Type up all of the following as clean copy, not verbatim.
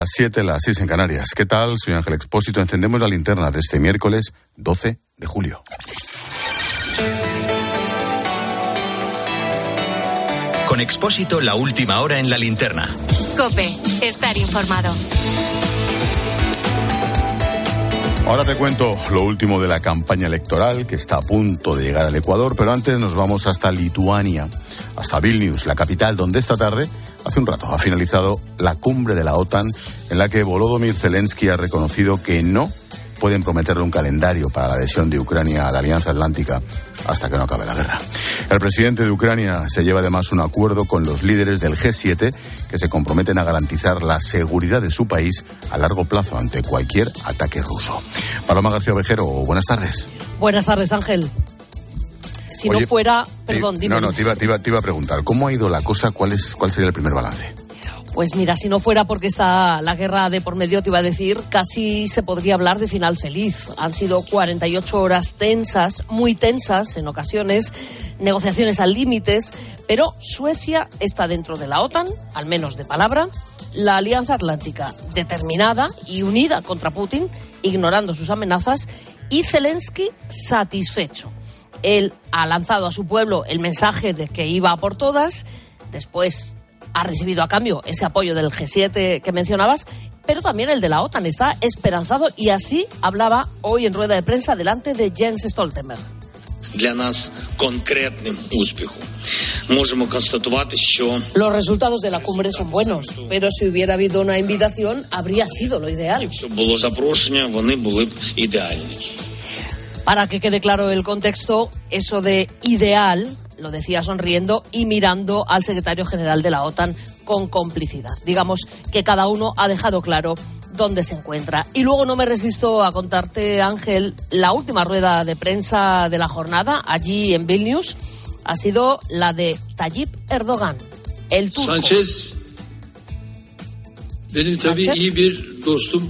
Las 7, las 6 en Canarias. ¿Qué tal? Soy Ángel Expósito. Encendemos la linterna de este miércoles 12 de julio. Con Expósito, la última hora en la linterna. COPE, estar informado. Ahora te cuento lo último de la campaña electoral que está a punto de llegar al Ecuador, pero antes nos vamos hasta Lituania, hasta Vilnius, la capital, donde esta tarde, hace un rato, ha finalizado la cumbre de la OTAN, en la que Volodymyr Zelensky ha reconocido que no pueden prometerle un calendario para la adhesión de Ucrania a la Alianza Atlántica hasta que no acabe la guerra. El presidente de Ucrania se lleva además un acuerdo con los líderes del G7 que se comprometen a garantizar la seguridad de su país a largo plazo ante cualquier ataque ruso. Paloma García Ovejero, buenas tardes. Buenas tardes, Ángel. Si no fuera... Perdón, dime. No, te iba a preguntar, ¿cómo ha ido la cosa? ¿Cuál sería el primer balance? Pues mira, si no fuera porque está la guerra de por medio, te iba a decir, casi se podría hablar de final feliz. Han sido 48 horas tensas, muy tensas en ocasiones, negociaciones al límites, pero Suecia está dentro de la OTAN, al menos de palabra, la Alianza Atlántica determinada y unida contra Putin, ignorando sus amenazas, y Zelensky satisfecho. Él ha lanzado a su pueblo el mensaje de que iba a por todas, después ha recibido a cambio ese apoyo del G7 que mencionabas, pero también el de la OTAN está esperanzado y así hablaba hoy en rueda de prensa delante de Jens Stoltenberg. Los resultados de la cumbre son buenos, pero si hubiera habido una invitación habría sido lo ideal. Para que quede claro el contexto, eso de ideal lo decía sonriendo y mirando al secretario general de la OTAN con complicidad. Digamos que cada uno ha dejado claro dónde se encuentra. Y luego no me resisto a contarte, Ángel, la última rueda de prensa de la jornada allí en Vilnius ha sido la de Tayyip Erdogan, el turco. Sánchez, benim tabii iyi bir dostum.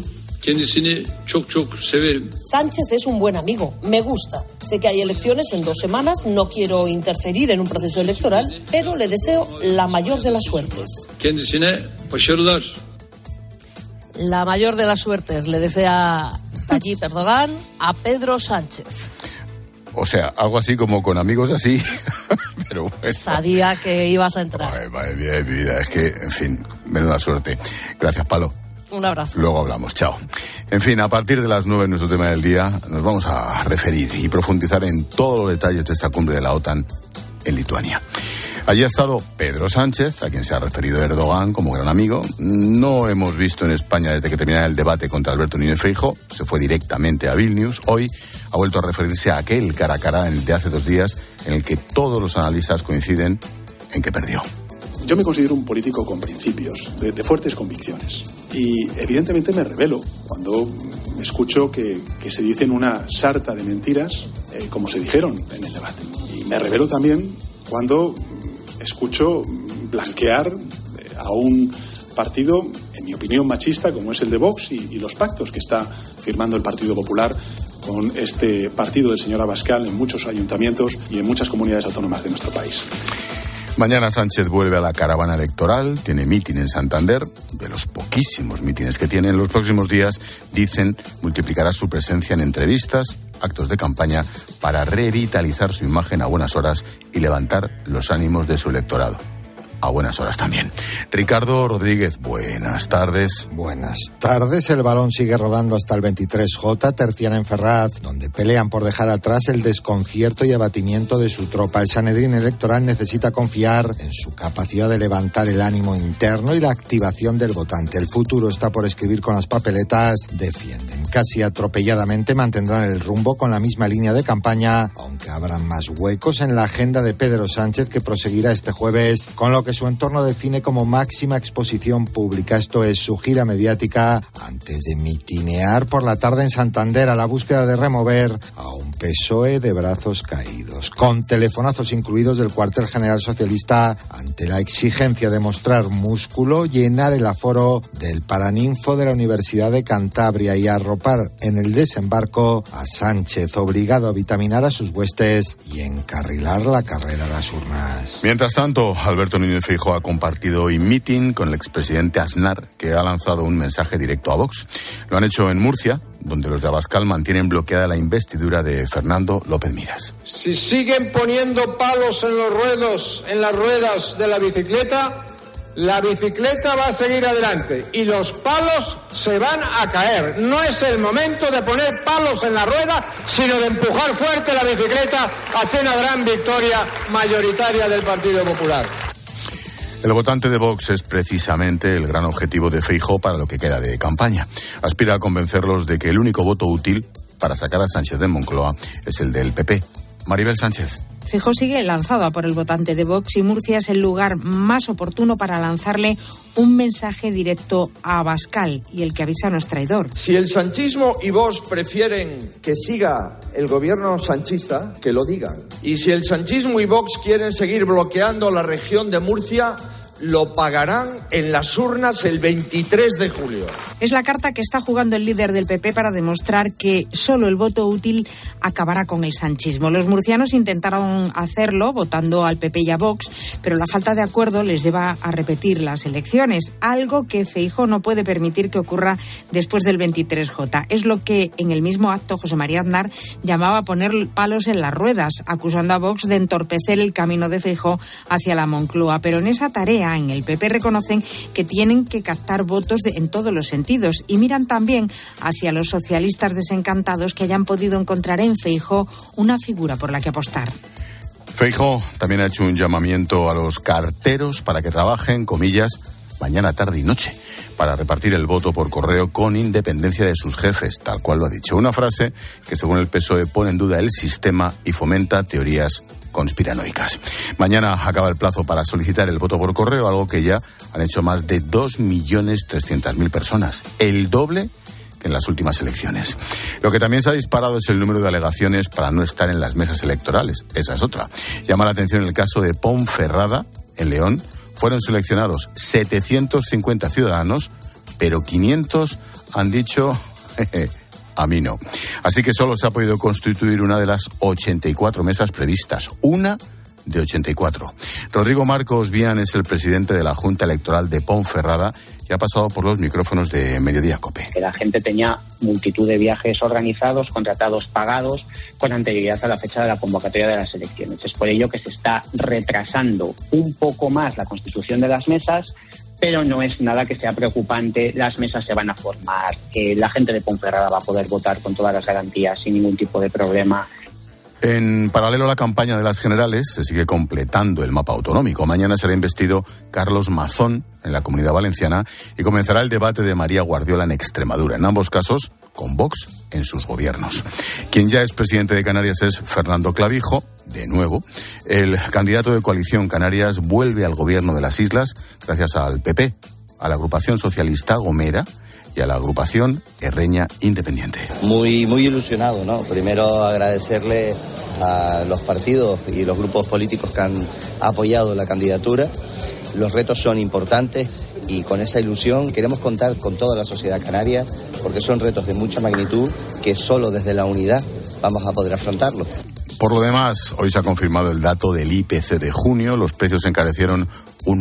Sánchez es un buen amigo, me gusta. Sé que hay elecciones en 2 semanas, no quiero interferir en un proceso electoral, pero le deseo la mayor de las suertes. La mayor de las suertes le desea Tayyip Erdogan a Pedro Sánchez. O sea, algo así como con amigos así, pero bueno. Sabía que ibas a entrar. Madre mía de mi vida, es que, en fin, menuda suerte. Gracias, Palo. Un abrazo. Luego hablamos, chao. En fin, a partir de las 9 en nuestro tema del día nos vamos a referir y profundizar en todos los detalles de esta cumbre de la OTAN en Lituania. Allí ha estado Pedro Sánchez, a quien se ha referido Erdogan como gran amigo. No hemos visto en España desde que terminara el debate contra Alberto Núñez Feijóo. Se fue directamente a Vilnius. Hoy ha vuelto a referirse a aquel cara a cara de hace 2 días en el que todos los analistas coinciden en que perdió. Yo me considero un político con principios, de fuertes convicciones. Y evidentemente me rebelo cuando escucho que se dicen una sarta de mentiras, como se dijeron en el debate. Y me rebelo también cuando escucho blanquear a un partido, en mi opinión, machista, como es el de Vox, y los pactos que está firmando el Partido Popular con este partido del señor Abascal en muchos ayuntamientos y en muchas comunidades autónomas de nuestro país. Mañana Sánchez vuelve a la caravana electoral, tiene mitin en Santander, de los poquísimos mítines que tiene. En los próximos días, dicen, multiplicará su presencia en entrevistas, actos de campaña, para revitalizar su imagen a buenas horas y levantar los ánimos de su electorado. A buenas horas también. Ricardo Rodríguez, buenas tardes. Buenas tardes. El balón sigue rodando hasta el 23J, Terciana en Ferraz, donde pelean por dejar atrás el desconcierto y abatimiento de su tropa. El Sanedrín electoral necesita confiar en su capacidad de levantar el ánimo interno y la activación del votante. El futuro está por escribir con las papeletas. Defienden casi atropelladamente, mantendrán el rumbo con la misma línea de campaña, aunque habrán más huecos en la agenda de Pedro Sánchez, que proseguirá este jueves con lo que su entorno define como máxima exposición pública. Esto es su gira mediática antes de mitinear por la tarde en Santander a la búsqueda de remover a un PSOE de brazos caídos, con telefonazos incluidos del cuartel general socialista ante la exigencia de mostrar músculo, llenar el aforo del Paraninfo de la Universidad de Cantabria y arropar en el desembarco a Sánchez, obligado a vitaminar a sus huestes y encarrilar la carrera a las urnas. Mientras tanto, Alberto Núñez Feijóo ha compartido hoy meeting con el expresidente Aznar, que ha lanzado un mensaje directo a Vox. Lo han hecho en Murcia, donde los de Abascal mantienen bloqueada la investidura de Fernando López Miras. Si siguen poniendo palos en las ruedas de la bicicleta va a seguir adelante y los palos se van a caer. No es el momento de poner palos en la rueda, sino de empujar fuerte la bicicleta hacia una gran victoria mayoritaria del Partido Popular. El votante de Vox es precisamente el gran objetivo de Feijóo para lo que queda de campaña. Aspira a convencerlos de que el único voto útil para sacar a Sánchez de Moncloa es el del PP. Maribel Sánchez. Feijóo sigue lanzado a por el votante de Vox y Murcia es el lugar más oportuno para lanzarle un mensaje directo a Abascal, y el que avisa no es traidor. Si el sanchismo y Vox prefieren que siga el gobierno sanchista, que lo digan. Y si el sanchismo y Vox quieren seguir bloqueando la región de Murcia, lo pagarán en las urnas el 23 de julio. Es la carta que está jugando el líder del PP para demostrar que solo el voto útil acabará con el sanchismo. Los murcianos intentaron hacerlo votando al PP y a Vox, pero la falta de acuerdo les lleva a repetir las elecciones, algo que Feijóo no puede permitir que ocurra después del 23J. Es lo que en el mismo acto José María Aznar llamaba poner palos en las ruedas, acusando a Vox de entorpecer el camino de Feijóo hacia la Moncloa. Pero en esa tarea, en el PP reconocen que tienen que captar votos en todos los sentidos y miran también hacia los socialistas desencantados que hayan podido encontrar en Feijóo una figura por la que apostar. Feijóo también ha hecho un llamamiento a los carteros para que trabajen, comillas, mañana, tarde y noche, para repartir el voto por correo con independencia de sus jefes, tal cual lo ha dicho. Una frase que, según el PSOE, pone en duda el sistema y fomenta teorías conspiranoicas. Mañana acaba el plazo para solicitar el voto por correo, algo que ya han hecho más de 2.300.000 personas, el doble que en las últimas elecciones. Lo que también se ha disparado es el número de alegaciones para no estar en las mesas electorales. Esa es otra. Llama la atención el caso de Ponferrada, en León. Fueron seleccionados 750 ciudadanos, pero 500 han dicho a mí no. Así que solo se ha podido constituir una de las 84 mesas previstas. Una de 84. Rodrigo Marcos Vian es el presidente de la Junta Electoral de Ponferrada y ha pasado por los micrófonos de Mediodía COPE. Que la gente tenía multitud de viajes organizados, contratados, pagados, con anterioridad a la fecha de la convocatoria de las elecciones. Es por ello que se está retrasando un poco más la constitución de las mesas, pero no es nada que sea preocupante. Las mesas se van a formar, la gente de Ponferrada va a poder votar con todas las garantías sin ningún tipo de problema. En paralelo a la campaña de las generales, se sigue completando el mapa autonómico. Mañana será investido Carlos Mazón en la Comunidad Valenciana y comenzará el debate de María Guardiola en Extremadura. En ambos casos, con Vox en sus gobiernos. Quien ya es presidente de Canarias es Fernando Clavijo. De nuevo, el candidato de Coalición Canarias vuelve al gobierno de las islas gracias al PP, a la agrupación socialista Gomera y a la agrupación Herreña Independiente. Muy ilusionado, ¿no? Primero agradecerle a los partidos y los grupos políticos que han apoyado la candidatura. Los retos son importantes y con esa ilusión queremos contar con toda la sociedad canaria porque son retos de mucha magnitud que solo desde la unidad vamos a poder afrontarlos. Por lo demás, hoy se ha confirmado el dato del IPC de junio. Los precios se encarecieron un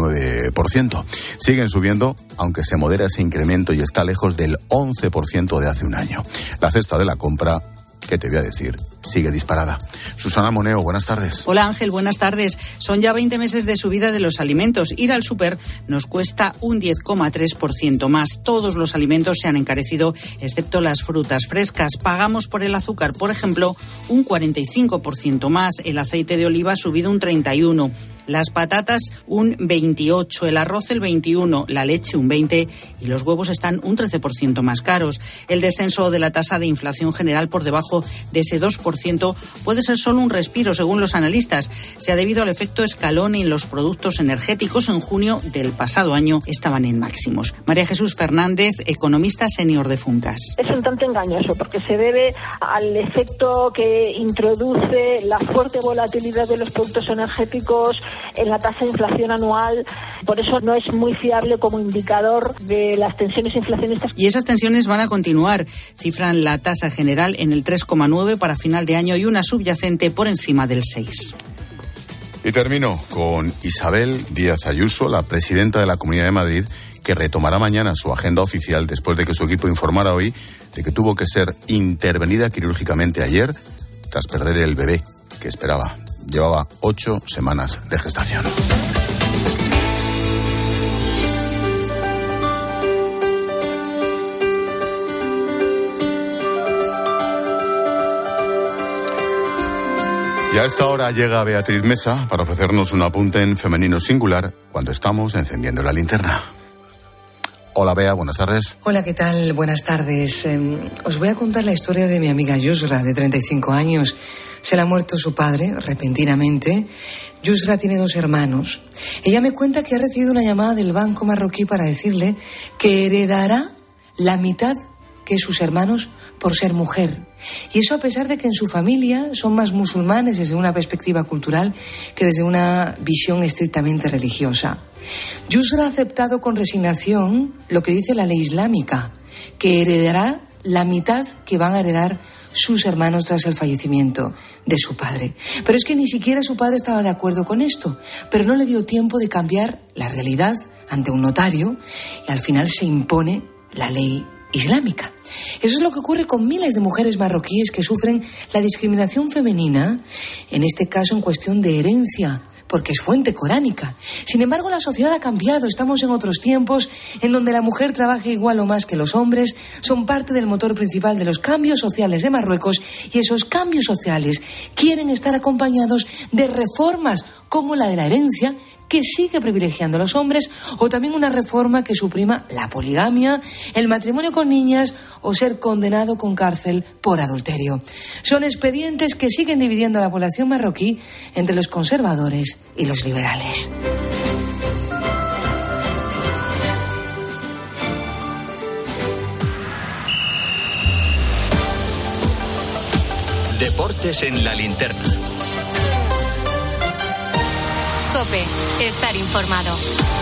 1,9%. Siguen subiendo, aunque se modera ese incremento y está lejos del 11% de hace un año. La cesta de la compra, ¿qué te voy a decir? Sigue disparada. Susana Moneo, buenas tardes. Hola Ángel, buenas tardes. Son ya 20 meses de subida de los alimentos. Ir al súper nos cuesta un 10,3% más. Todos los alimentos se han encarecido, excepto las frutas frescas. Pagamos por el azúcar, por ejemplo, un 45% más. El aceite de oliva ha subido un 31%. las patatas un 28%, el arroz el 21%, la leche un 20% y los huevos están un 13% más caros. El descenso de la tasa de inflación general por debajo de ese 2% puede ser solo un respiro, según los analistas. Se ha debido al efecto escalón en los productos energéticos. En junio del pasado año estaban en máximos. María Jesús Fernández, economista senior de Funcas. Es un tanto engañoso porque se debe al efecto que introduce la fuerte volatilidad de los productos energéticos en la tasa de inflación anual. Por eso no es muy fiable como indicador de las tensiones inflacionistas. Y esas tensiones van a continuar. Cifran la tasa general en el 3,9 para final de año y una subyacente por encima del 6. Y termino con Isabel Díaz Ayuso, la presidenta de la Comunidad de Madrid, que retomará mañana su agenda oficial después de que su equipo informara hoy de que tuvo que ser intervenida quirúrgicamente ayer tras perder el bebé que esperaba. Llevaba 8 semanas de gestación. Y a esta hora llega Beatriz Mesa para ofrecernos un apunte en femenino singular cuando estamos encendiendo la linterna. Hola Bea, buenas tardes. Hola, ¿qué tal? Buenas tardes. Os voy a contar la historia de mi amiga Yusra, de 35 años. Se le ha muerto su padre, repentinamente. Yusra tiene 2 hermanos. Ella me cuenta que ha recibido una llamada del banco marroquí para decirle que heredará la mitad que sus hermanos por ser mujer. Y eso a pesar de que en su familia son más musulmanes desde una perspectiva cultural que desde una visión estrictamente religiosa. Yusra ha aceptado con resignación lo que dice la ley islámica, que heredará la mitad que van a heredar sus hermanos tras el fallecimiento de su padre. Pero es que ni siquiera su padre estaba de acuerdo con esto, pero no le dio tiempo de cambiar la realidad ante un notario y al final se impone la ley islámica. Eso es lo que ocurre con miles de mujeres marroquíes que sufren la discriminación femenina, en este caso en cuestión de herencia, porque es fuente coránica. Sin embargo, la sociedad ha cambiado. Estamos en otros tiempos en donde la mujer trabaja igual o más que los hombres, son parte del motor principal de los cambios sociales de Marruecos y esos cambios sociales quieren estar acompañados de reformas como la de la herencia, que sigue privilegiando a los hombres, o también una reforma que suprima la poligamia, el matrimonio con niñas o ser condenado con cárcel por adulterio. Son expedientes que siguen dividiendo a la población marroquí entre los conservadores y los liberales. Deportes en la linterna. COPE, estar informado.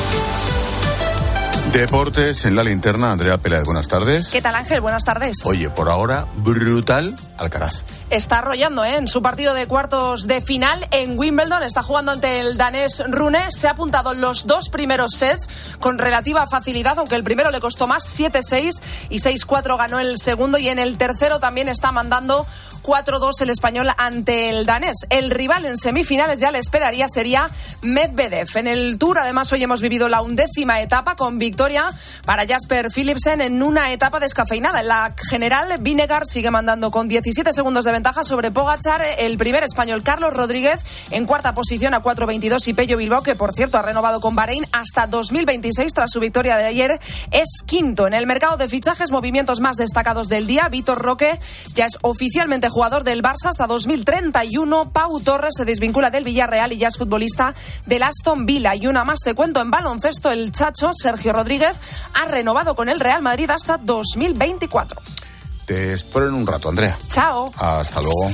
Deportes en la linterna, Andrea Peláez, buenas tardes. ¿Qué tal, Ángel? Buenas tardes. Oye, por ahora, brutal Alcaraz. Está arrollando en su partido de cuartos de final en Wimbledon. Está jugando ante el danés Rune. Se ha apuntado los 2 primeros sets con relativa facilidad, aunque el primero le costó más, 7-6 y 6-4 ganó el segundo. Y en el tercero también está mandando 4-2 el español ante el danés. El rival en semifinales ya le esperaría sería Medvedev. En el Tour, además, hoy hemos vivido la 11ª etapa con victoria para Jasper Philipsen en una etapa descafeinada. En la general, Vinegar sigue mandando con 17 segundos de ventaja sobre Pogačar. El primer español, Carlos Rodríguez, en cuarta posición a 4.22 y Pello Bilbao, que por cierto ha renovado con Bahrein hasta 2026 tras su victoria de ayer, es quinto. En el mercado de fichajes, movimientos más destacados del día. Vitor Roque ya es oficialmente jugador del Barça hasta 2031. Pau Torres se desvincula del Villarreal y ya es futbolista del Aston Villa. Y una más te cuento en baloncesto, el Chacho Sergio Rodríguez ha renovado con el Real Madrid hasta 2024. Te espero en un rato, Andrea. Chao. Hasta luego.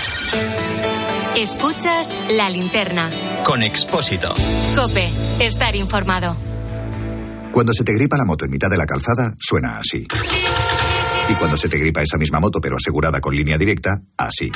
Escuchas la linterna. Con Expósito. COPE, estar informado. Cuando se te gripa la moto en mitad de la calzada, suena así. Y cuando se te gripa esa misma moto, pero asegurada con Línea Directa, así.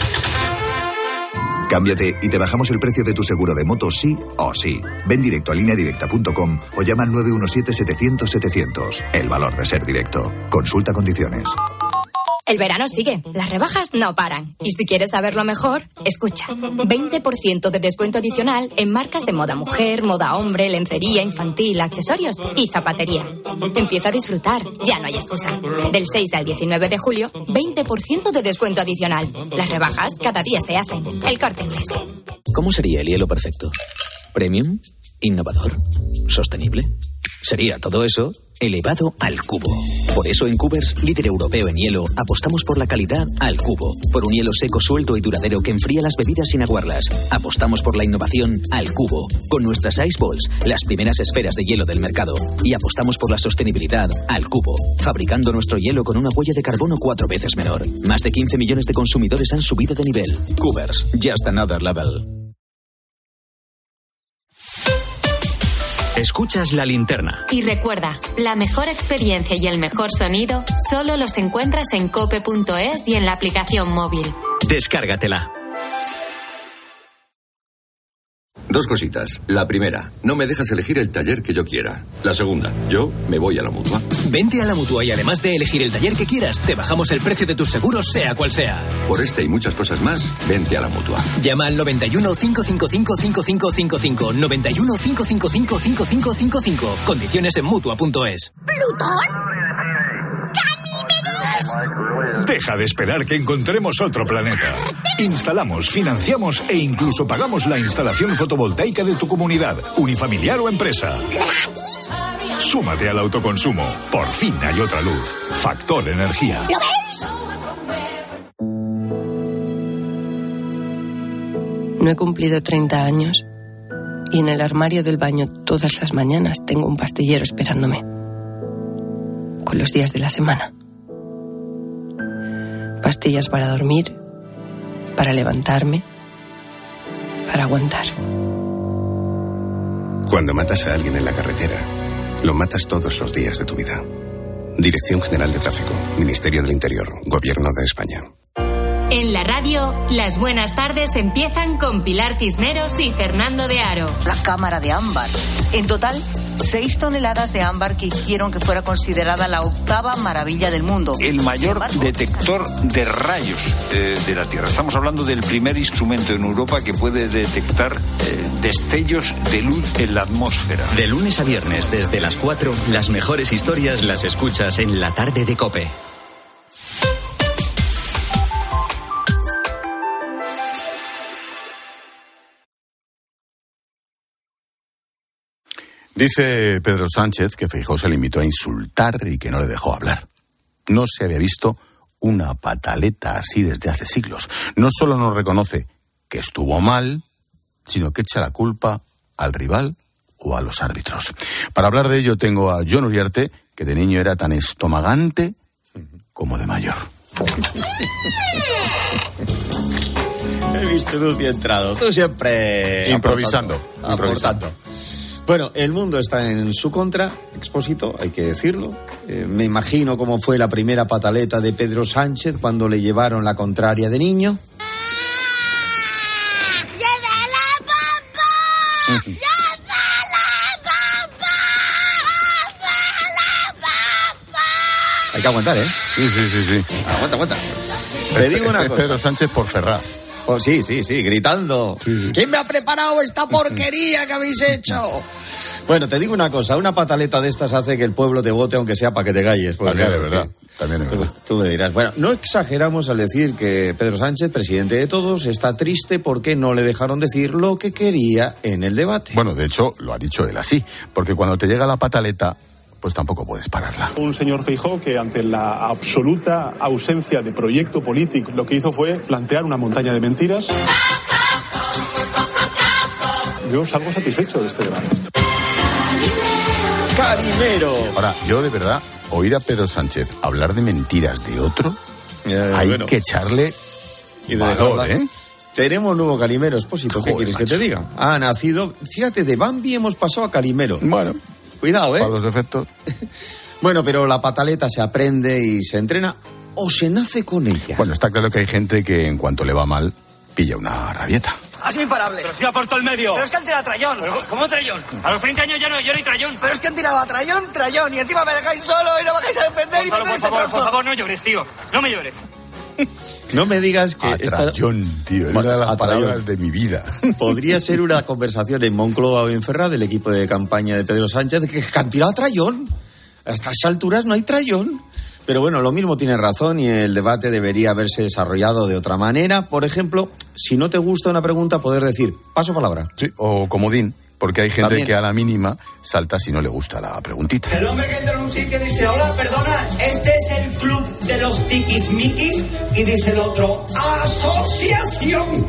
Cámbiate y te bajamos el precio de tu seguro de moto sí o sí. Ven directo a lineadirecta.com o llama al 917-700-700. El valor de ser directo. Consulta condiciones. El verano sigue, las rebajas no paran. Y si quieres saberlo mejor, escucha. 20% de descuento adicional en marcas de moda mujer, moda hombre, lencería infantil, accesorios y zapatería. Empieza a disfrutar, ya no hay excusa. Del 6 al 19 de julio, 20% de descuento adicional. Las rebajas cada día se hacen. El Corte Inglés. ¿Cómo sería el hielo perfecto? ¿Premium? ¿Innovador? ¿Sostenible? Sería todo eso elevado al cubo. Por eso en Cubers, líder europeo en hielo, apostamos por la calidad al cubo. Por un hielo seco, suelto y duradero que enfría las bebidas sin aguarlas. Apostamos por la innovación al cubo. Con nuestras Ice Balls, las primeras esferas de hielo del mercado. Y apostamos por la sostenibilidad al cubo. Fabricando nuestro hielo con una huella de carbono 4 veces menor. Más de 15 millones de consumidores han subido de nivel. Cubers, just another level. Escuchas La Linterna. Y recuerda, la mejor experiencia y el mejor sonido solo los encuentras en cope.es y en la aplicación móvil. Descárgatela. Dos cositas. La primera, no me dejas elegir el taller que yo quiera. La segunda, yo me voy a la Mutua. Vente a la Mutua y además de elegir el taller que quieras, te bajamos el precio de tus seguros, sea cual sea. Por este y muchas cosas más, vente a la Mutua. Llama al 91 555 5555. 91 555 5555. Condiciones en Mutua.es. ¿Plutón? Deja de esperar que encontremos otro planeta. Instalamos, financiamos e incluso pagamos la instalación fotovoltaica de tu comunidad, unifamiliar o empresa. Súmate al autoconsumo. Por fin hay otra luz. Factor Energía. ¿Lo ves? No he cumplido 30 años y en el armario del baño todas las mañanas tengo un pastillero esperándome. Con los días de la semana. Pastillas para dormir, para levantarme, para aguantar. Cuando matas a alguien en la carretera, lo matas todos los días de tu vida. Dirección General de Tráfico, Ministerio del Interior, Gobierno de España. En la radio, las buenas tardes empiezan con Pilar Cisneros y Fernando de Aro. La cámara de ámbar. En total, 6 toneladas de ámbar que hicieron que fuera considerada la 8ª maravilla del mundo. El mayor detector de rayos de la Tierra. Estamos hablando del primer instrumento en Europa que puede detectar destellos de luz en la atmósfera. De lunes a viernes, desde las 4, las mejores historias las escuchas en La Tarde de COPE. Dice Pedro Sánchez que Feijóo se le invitó a insultar y que no le dejó hablar. No se había visto una pataleta así desde hace siglos. No solo no reconoce que estuvo mal, sino que echa la culpa al rival o a los árbitros. Para hablar de ello tengo a Jon Uriarte, que de niño era tan estomagante como de mayor. He visto luz y entrado. Tú siempre improvisando. Aportando. Bueno, el mundo está en su contra, Expósito, hay que decirlo. Me imagino cómo fue la primera pataleta de Pedro Sánchez cuando le llevaron la contraria de niño. Hay que aguantar, ¿eh? Sí. Aguanta. Te digo una cosa. Pedro Sánchez por Ferraz. Oh, sí, gritando. Sí. ¿Quién me ha preparado esta porquería que habéis hecho? Bueno, te digo una cosa, una pataleta de estas hace que el pueblo te vote aunque sea para que te calles. También es verdad. Tú me dirás, bueno, no exageramos al decir que Pedro Sánchez, presidente de todos, está triste porque no le dejaron decir lo que quería en el debate. Bueno, de hecho, lo ha dicho él así, porque cuando te llega la pataleta, pues tampoco puedes pararla. Un señor Feijóo que ante la absoluta ausencia de proyecto político, lo que hizo fue plantear una montaña de mentiras. Yo salgo satisfecho de este debate. ¡Calimero! Ahora, yo de verdad, oír a Pedro Sánchez hablar de mentiras de otro, hay que echarle valor, ¿eh? Tenemos nuevo Calimero, Expósito. ¿Qué quieres que te diga? Ha nacido, fíjate, de Bambi hemos pasado a Calimero. Bueno. Cuidado, ¿eh? Para los efectos. Bueno, pero la pataleta se aprende y se entrena o se nace con ella. Bueno, está claro que hay gente que en cuanto le va mal, pilla una rabieta. Ha sido imparable. Pero si ha puesto el medio. Pero es que han tirado a Trayón. ¿Cómo Trayón? A los 30 años ya no hay Trayón. Pero es que han tirado a Trayón. Y encima me dejáis solo y no me dejáis a defender. Por favor, no llores, tío. No me llores. No me digas que Trayón, tío, es una de las palabras de mi vida. Podría ser una conversación en Moncloa o en Ferraz del equipo de campaña de Pedro Sánchez que han tirado a Trayón. A estas alturas no hay Trayón. Pero bueno, lo mismo tiene razón y el debate debería haberse desarrollado de otra manera. Por ejemplo, si no te gusta una pregunta, poder decir, paso palabra. Sí, o comodín, porque hay gente También. que a la mínima salta si no le gusta la preguntita. El hombre que entra en un sitio dice, hola, perdona, este es el club de los tiquismiquis. Y dice el otro, asociación.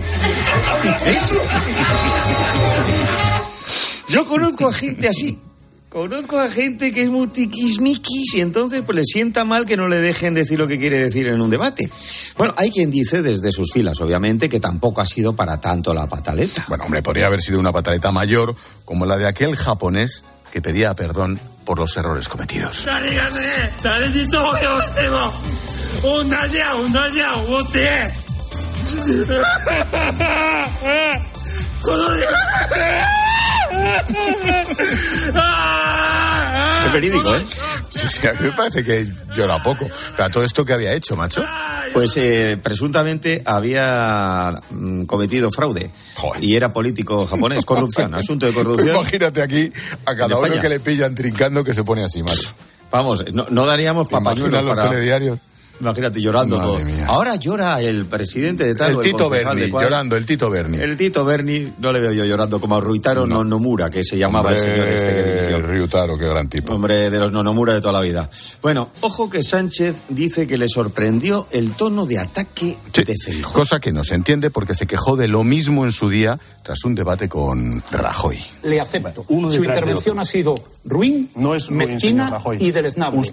Yo conozco a gente así. Conozco a gente que es muy tiquismiquis y entonces pues le sienta mal que no le dejen decir lo que quiere decir en un debate. Bueno, hay quien dice desde sus filas, obviamente, que tampoco ha sido para tanto la pataleta. Bueno, hombre, podría haber sido una pataleta mayor, como la de aquel japonés que pedía perdón por los errores cometidos. Es verídico, ¿eh? Sí, a mí me parece que llora poco. Pero todo esto que había hecho, macho. Pues presuntamente había cometido fraude. Joder. Y era político japonés, corrupción, asunto de corrupción. Imagínate aquí a cada uno España. que le pillan trincando que se pone así, macho. Vamos, no daríamos papañuelos los para... telediarios. Imagínate, llorando Madre todo. mía. Ahora llora el presidente de tal El o Tito concejal Berni, de cual. llorando, el Tito Berni. El Tito Berni, no le veo yo llorando, como a Ruitaro Nomura, que se llamaba el señor este que dimitió. Ryutaro, qué gran tipo. Hombre, de los Nomura de toda la vida. Bueno, ojo que Sánchez dice que le sorprendió el tono de ataque de Feijóo. Cosa que no se entiende porque se quejó de lo mismo en su día tras un debate con Rajoy. Le acepto. Su intervención ha sido ruin, mezquina y deleznable.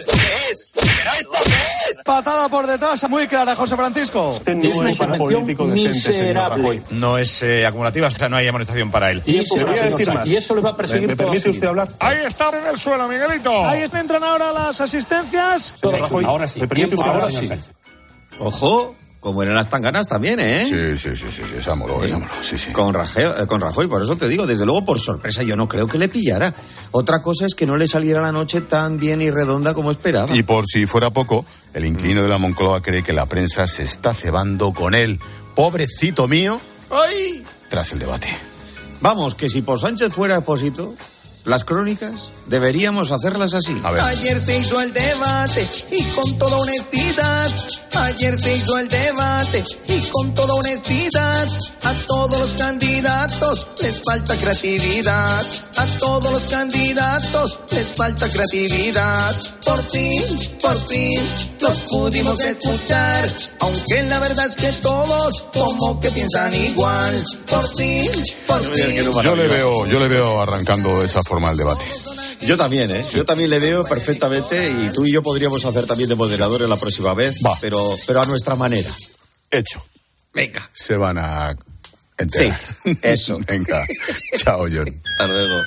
Patada por detrás, muy clara, José Francisco. Es una intervención miserable. No es acumulativa, o sea, no hay amonestación para él. Y eso le va a perseguir toda permite su usted vida. hablar? Ahí está en el suelo, Miguelito. Ahí entran ahora las asistencias. Ahora sí. ¿Me permite usted Ahora hablar? sí. Ojo, como eran las tanganas también, ¿eh? Sí, esa moló, sí. Con Rajoy, por eso te digo, desde luego por sorpresa yo no creo que le pillara. Otra cosa es que no le saliera la noche tan bien y redonda como esperaba. Y por si fuera poco, el inquilino de la Moncloa cree que la prensa se está cebando con él. Pobrecito mío. ¡Ay! Tras el debate. Vamos, que si por Sánchez fuera Expósito, las crónicas deberíamos hacerlas así. A ver. Ayer se hizo el debate y con toda honestidad. Ayer se hizo el debate y con toda honestidad. A todos los candidatos les falta creatividad. A todos los candidatos les falta creatividad. Por fin los pudimos escuchar. Aunque la verdad es que todos como que piensan igual. Por fin. Yo le veo arrancando esa forma al debate. Yo también, ¿eh? Yo también le veo perfectamente y tú y yo podríamos hacer también de moderadores la próxima vez, pero a nuestra manera. Hecho. Venga. Se van a enterar. Sí, eso. Venga. Chao, John. Hasta luego.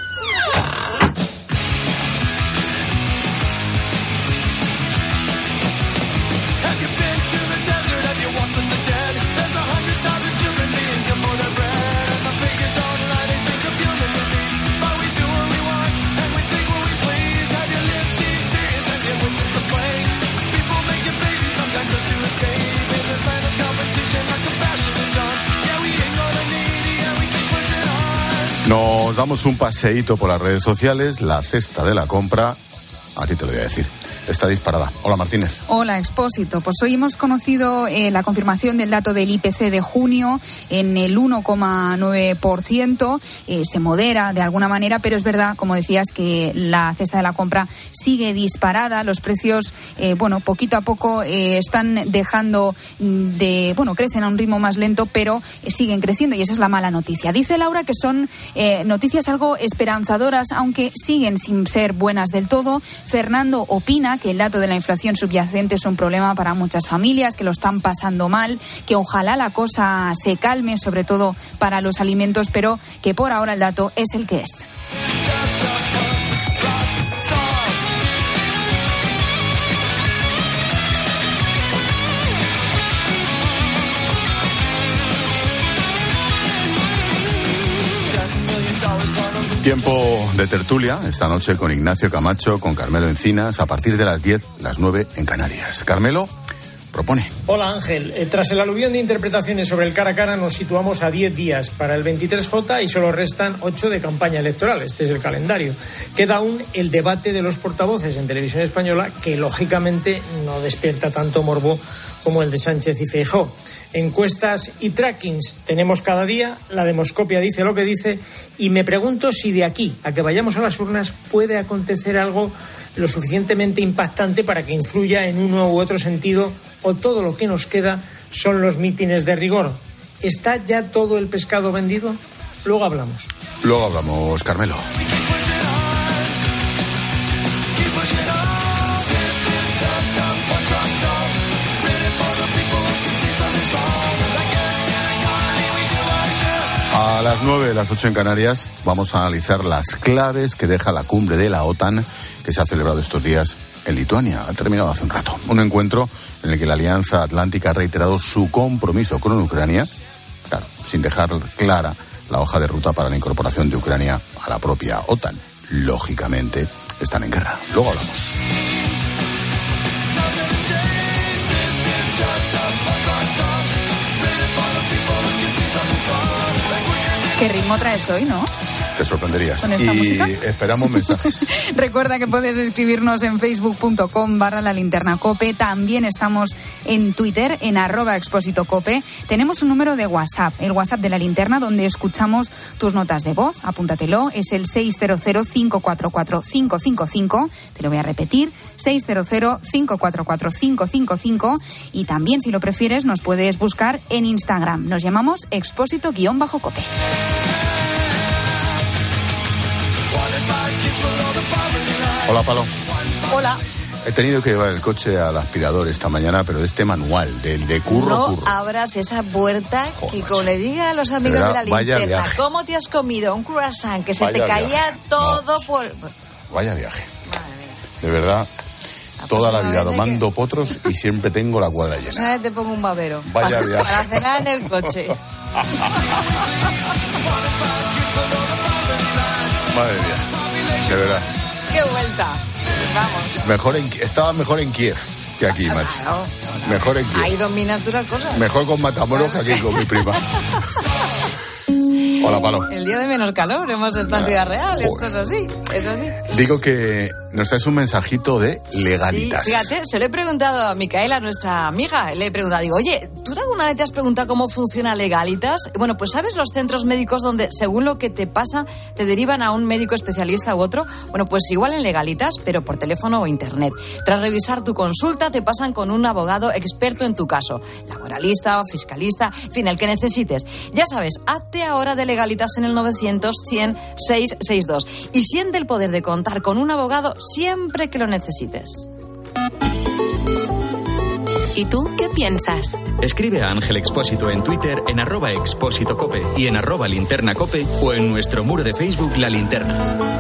Nos damos un paseíto por las redes sociales. La cesta de la compra, a ti te lo voy a decir, está disparada. Hola, Martínez. Hola, Expósito. Pues hoy hemos conocido la confirmación del dato del IPC de junio en el 1,9%. Se modera de alguna manera, pero es verdad, como decías, que la cesta de la compra sigue disparada. Los precios, poquito a poco están dejando de, crecen a un ritmo más lento, pero siguen creciendo y esa es la mala noticia. Dice Laura que son noticias algo esperanzadoras, aunque siguen sin ser buenas del todo. Fernando opina que el dato de la inflación subyacente es un problema para muchas familias que lo están pasando mal, que ojalá la cosa se calme, sobre todo para los alimentos, pero que por ahora el dato es el que es. Tiempo de tertulia esta noche con Ignacio Camacho, con Carmelo Encinas, a partir de las 10, las 9 en Canarias. Carmelo propone. Hola Ángel, tras el aluvión de interpretaciones sobre el cara a cara nos situamos a 10 días para el 23J y solo restan 8 de campaña electoral, este es el calendario. Queda aún el debate de los portavoces en Televisión Española que lógicamente no despierta tanto morbo como el de Sánchez y Feijóo. Encuestas y trackings tenemos cada día, la demoscopia dice lo que dice, y me pregunto si de aquí a que vayamos a las urnas puede acontecer algo lo suficientemente impactante para que influya en uno u otro sentido, o todo lo que nos queda son los mítines de rigor. ¿Está ya todo el pescado vendido? Luego hablamos. Luego hablamos, Carmelo. A las 9, las 8 en Canarias, vamos a analizar las claves que deja la cumbre de la OTAN que se ha celebrado estos días en Lituania. Ha terminado hace un rato. Un encuentro en el que la Alianza Atlántica ha reiterado su compromiso con Ucrania, claro, sin dejar clara la hoja de ruta para la incorporación de Ucrania a la propia OTAN. Lógicamente, están en guerra. Luego hablamos. ¿Qué ritmo traes hoy, no? Te sorprenderías. ¿Con esta música? Esperamos mensajes. Recuerda que puedes escribirnos en facebook.com/lalinternacope. También estamos en Twitter, en @expósitocope. Tenemos un número de WhatsApp, el WhatsApp de La Linterna, donde escuchamos tus notas de voz. Apúntatelo, es el 600-544-555. Te lo voy a repetir, 600-544-555. Y también, si lo prefieres, nos puedes buscar en Instagram. Nos llamamos expósito_cope. Hola, Palo. Hola. He tenido que llevar el coche al aspirador esta mañana, pero de este manual, del de curro. No abras esa puerta. Joder, que como le diga a los amigos de La Linterna, ¿cómo te has comido un croissant que se te caía todo por... Vaya viaje. De verdad, toda la vida domando potros y siempre tengo la cuadra llena. ¿Sabes? Te pongo un babero. Vaya viaje. Para cenar en el coche. Madre mía, de verdad. ¡Qué vuelta! Vamos. Estaba mejor en Kiev que aquí, macho. Claro. Mejor en Kiev. Ahí dominas tú las cosas. Mejor con Matamoros que aquí con mi prima. Hola, Palo. El día de menos calor, hemos estado en Ciudad Real, esto es así, es así. Digo que nos traes un mensajito de Legalitas. Sí, fíjate, se lo he preguntado a Micaela, nuestra amiga, le he preguntado, digo, oye, ¿tú alguna vez te has preguntado cómo funciona Legalitas? Bueno, pues ¿sabes los centros médicos donde, según lo que te pasa, te derivan a un médico especialista u otro? Bueno, pues igual en Legalitas, pero por teléfono o internet. Tras revisar tu consulta, te pasan con un abogado experto en tu caso, laboralista o fiscalista, en fin, el que necesites. Ya sabes, hazte ahora de Legalitas en el 900-100-662 y siente el poder de contar con un abogado siempre que lo necesites. ¿Y tú qué piensas? Escribe a Ángel Expósito en Twitter en @expósitocope y en @linternacope o en nuestro muro de Facebook La Linterna.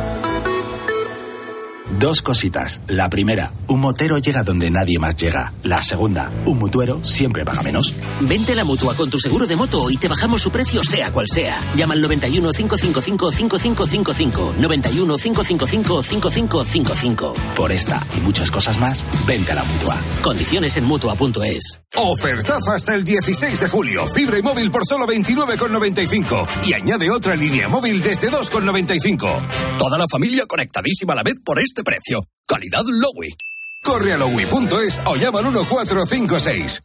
Dos cositas. La primera, un motero llega donde nadie más llega. La segunda, un mutuero siempre paga menos. Vente a la Mutua con tu seguro de moto y te bajamos su precio sea cual sea. Llama al 91 555 5555. 91 555 5555. Por esta y muchas cosas más, vente a la Mutua. Condiciones en Mutua.es. Ofertazo hasta el 16 de julio. Fibra y móvil por solo 29,95. Y añade otra línea móvil desde 2,95. Toda la familia conectadísima a la vez por este precio. Calidad Lowy. Corre a lowy.es o llama al 1456.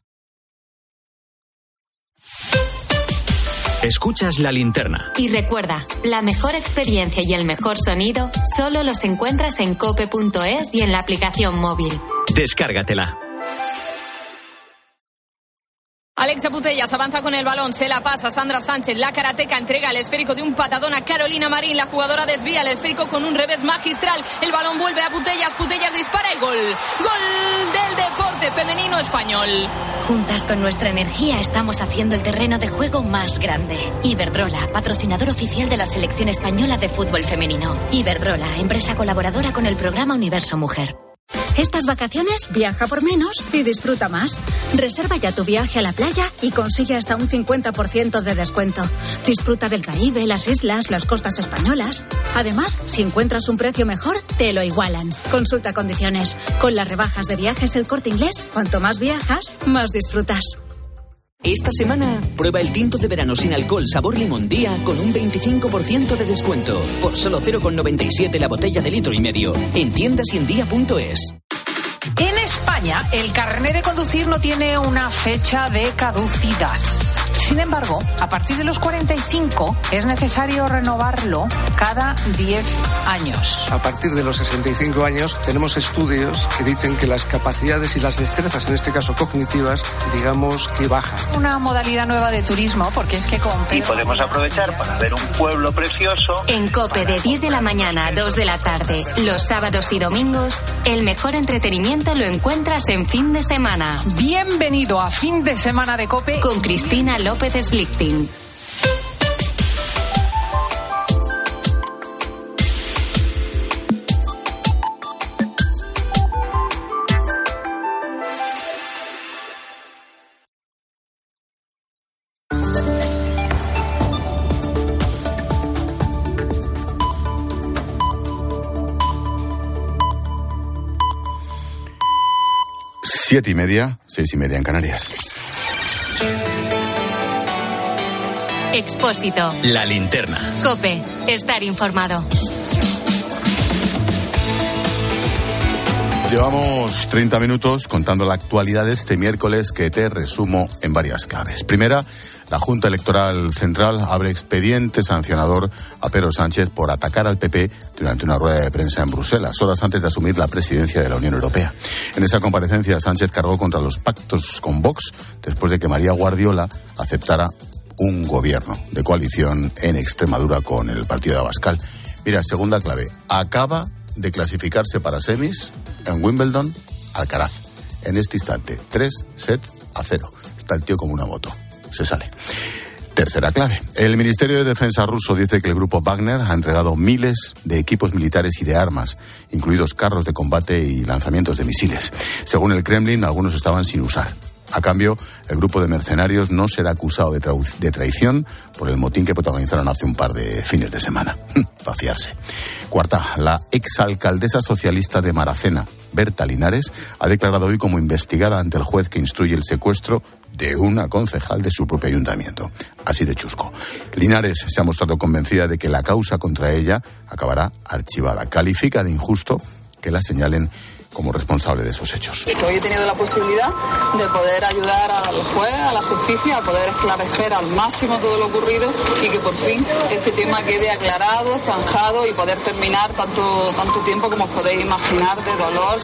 Escuchas La Linterna. Y recuerda, la mejor experiencia y el mejor sonido solo los encuentras en cope.es y en la aplicación móvil. Descárgatela. Alexia Putellas avanza con el balón, se la pasa Sandra Sánchez, la karateca entrega el esférico de un patadón a Carolina Marín, la jugadora desvía el esférico con un revés magistral, el balón vuelve a Putellas, Putellas dispara y gol, gol del deporte femenino español. Juntas con nuestra energía estamos haciendo el terreno de juego más grande. Iberdrola, patrocinador oficial de la selección española de fútbol femenino. Iberdrola, empresa colaboradora con el programa Universo Mujer. Estas vacaciones viaja por menos y disfruta más. Reserva ya tu viaje a la playa y consigue hasta un 50% de descuento. Disfruta del Caribe, las islas, las costas españolas. Además, si encuentras un precio mejor, te lo igualan. Consulta condiciones. Con las rebajas de Viajes El Corte Inglés, cuanto más viajas, más disfrutas. Esta semana, prueba el tinto de verano sin alcohol sabor limón día con un 25% de descuento. Por solo 0,97 la botella de 1,5 litros. En tiendas y en día.es. En España, el carné de conducir no tiene una fecha de caducidad. Sin embargo, a partir de los 45 es necesario renovarlo cada 10 años. A partir de los 65 años tenemos estudios que dicen que las capacidades y las destrezas, en este caso cognitivas, digamos que bajan. Una modalidad nueva de turismo, porque es que Y podemos aprovechar para ver un pueblo precioso. En COPE de 10 de la mañana a 2 de la tarde, los sábados y domingos, el mejor entretenimiento lo encuentras en Fin de Semana. Bienvenido a Fin de Semana de COPE con Cristina López Slichting. Siete y media, 6:30 en Canarias. Expósito. La linterna. COPE. Estar informado. Llevamos 30 minutos contando la actualidad de este miércoles que te resumo en varias claves. Primera, la Junta Electoral Central abre expediente sancionador a Pedro Sánchez por atacar al PP durante una rueda de prensa en Bruselas, horas antes de asumir la presidencia de la Unión Europea. En esa comparecencia, Sánchez cargó contra los pactos con Vox después de que María Guardiola aceptara un gobierno de coalición en Extremadura con el partido de Abascal. Mira, segunda clave, acaba de clasificarse para semis en Wimbledon Alcaraz. En este instante, 3-0. Está el tío como una moto. Se sale. Tercera clave. El Ministerio de Defensa ruso dice que el grupo Wagner ha entregado miles de equipos militares y de armas, incluidos carros de combate y lanzamientos de misiles. Según el Kremlin, algunos estaban sin usar. A cambio, el grupo de mercenarios no será acusado de traición por el motín que protagonizaron hace un par de fines de semana. Para fiarse. Cuarta, la exalcaldesa socialista de Maracena, Berta Linares, ha declarado hoy como investigada ante el juez que instruye el secuestro de una concejal de su propio ayuntamiento. Así de chusco. Linares se ha mostrado convencida de que la causa contra ella acabará archivada. Califica de injusto que la señalen como responsable de esos hechos. Hoy he tenido la posibilidad de poder ayudar al juez, a la justicia, a poder esclarecer al máximo todo lo ocurrido y que por fin este tema quede aclarado, zanjado y poder terminar tanto tiempo como os podéis imaginar de dolor.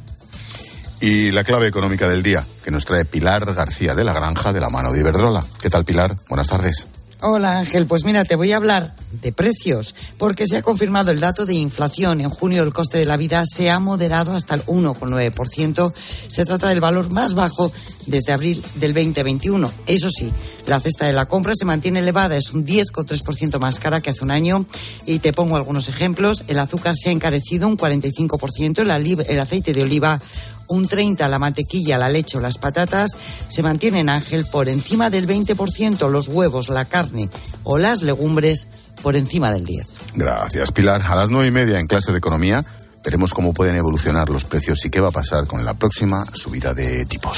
Y la clave económica del día, que nos trae Pilar García de la Granja, de la mano de Iberdrola. ¿Qué tal, Pilar? Buenas tardes. Hola Ángel, pues mira, te voy a hablar de precios, porque se ha confirmado el dato de inflación. En junio el coste de la vida se ha moderado hasta el 1,9%. Se trata del valor más bajo desde abril del 2021. Eso sí, la cesta de la compra se mantiene elevada, es un 10,3% más cara que hace un año. Y te pongo algunos ejemplos. El azúcar se ha encarecido un 45%, el aceite de oliva un 30%, la mantequilla, la leche o las patatas se mantienen, Ángel, por encima del 20%, los huevos, la carne o las legumbres por encima del 10%. Gracias, Pilar. A las 9:30 en clase de economía veremos cómo pueden evolucionar los precios y qué va a pasar con la próxima subida de tipos.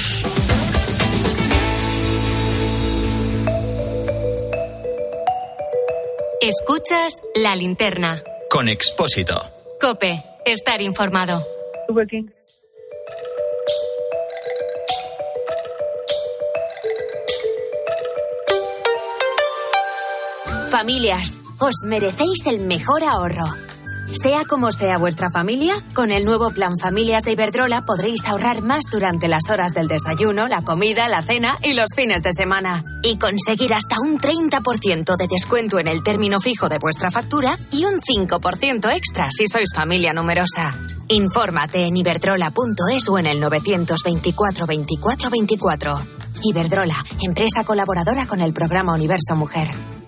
Escuchas La Linterna. Con Expósito. COPE. Estar informado. Familias, os merecéis el mejor ahorro. Sea como sea vuestra familia, con el nuevo plan Familias de Iberdrola podréis ahorrar más durante las horas del desayuno, la comida, la cena y los fines de semana. Y conseguir hasta un 30% de descuento en el término fijo de vuestra factura y un 5% extra si sois familia numerosa. Infórmate en iberdrola.es o en el 924 24 24. Iberdrola, empresa colaboradora con el programa Universo Mujer.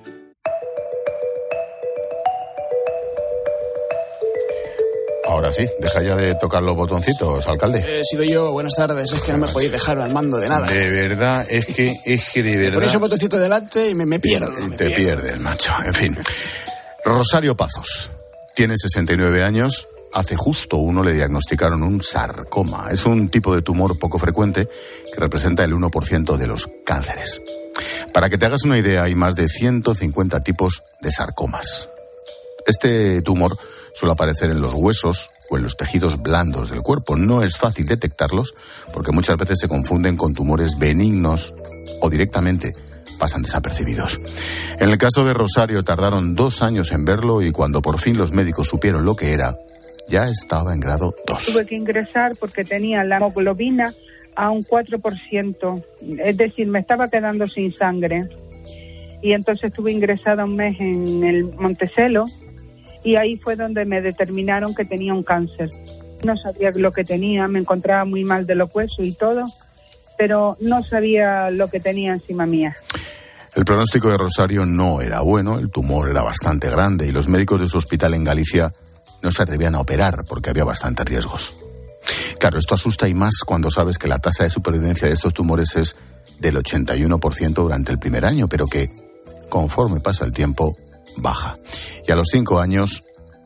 Ahora sí, deja ya de tocar los botoncitos, alcalde. He sido yo, buenas tardes, es que no me podéis dejar al mando de nada. De verdad, es que de verdad... Ponéis un botoncito delante y me pierdo. Te pierdes, macho, en fin. Rosario Pazos tiene 69 años, hace justo uno le diagnosticaron un sarcoma. Es un tipo de tumor poco frecuente que representa el 1% de los cánceres. Para que te hagas una idea, hay más de 150 tipos de sarcomas. Este tumor suele aparecer en los huesos o en los tejidos blandos del cuerpo. No es fácil detectarlos porque muchas veces se confunden con tumores benignos o directamente pasan desapercibidos. En el caso de Rosario tardaron 2 años en verlo y cuando por fin los médicos supieron lo que era, ya estaba en grado 2. Tuve que ingresar porque tenía la hemoglobina a un 4%, es decir, me estaba quedando sin sangre. Y entonces estuve ingresada un mes en el Montecelo y ahí fue donde me determinaron que tenía un cáncer. No sabía lo que tenía, me encontraba muy mal de los huesos y todo, pero no sabía lo que tenía encima mía. El pronóstico de Rosario no era bueno, el tumor era bastante grande y los médicos de su hospital en Galicia no se atrevían a operar porque había bastantes riesgos. Claro, esto asusta y más cuando sabes que la tasa de supervivencia de estos tumores es del 81% durante el primer año, pero que conforme pasa el tiempo baja. Y a los 5 años,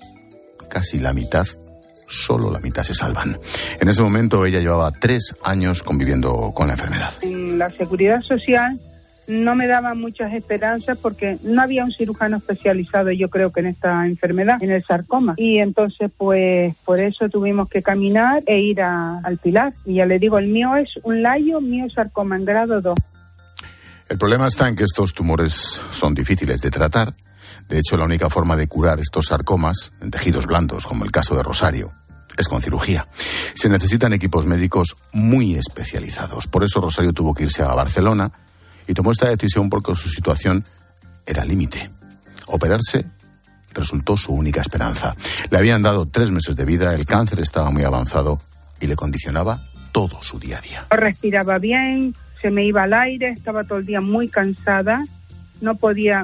casi la mitad, solo la mitad se salvan. En ese momento ella llevaba 3 años conviviendo con la enfermedad. En la Seguridad Social no me daban muchas esperanzas porque no había un cirujano especializado, yo creo que en esta enfermedad, en el sarcoma. Y entonces, pues, por eso tuvimos que caminar e ir al Pilar. Y ya le digo, el mío es un layo, mío es sarcoma en grado 2. El problema está en que estos tumores son difíciles de tratar. De hecho, la única forma de curar estos sarcomas en tejidos blandos, como el caso de Rosario, es con cirugía. Se necesitan equipos médicos muy especializados. Por eso Rosario tuvo que irse a Barcelona y tomó esta decisión porque su situación era límite. Operarse resultó su única esperanza. Le habían dado 3 meses de vida, el cáncer estaba muy avanzado y le condicionaba todo su día a día. No respiraba bien, se me iba al aire, estaba todo el día muy cansada, no podía,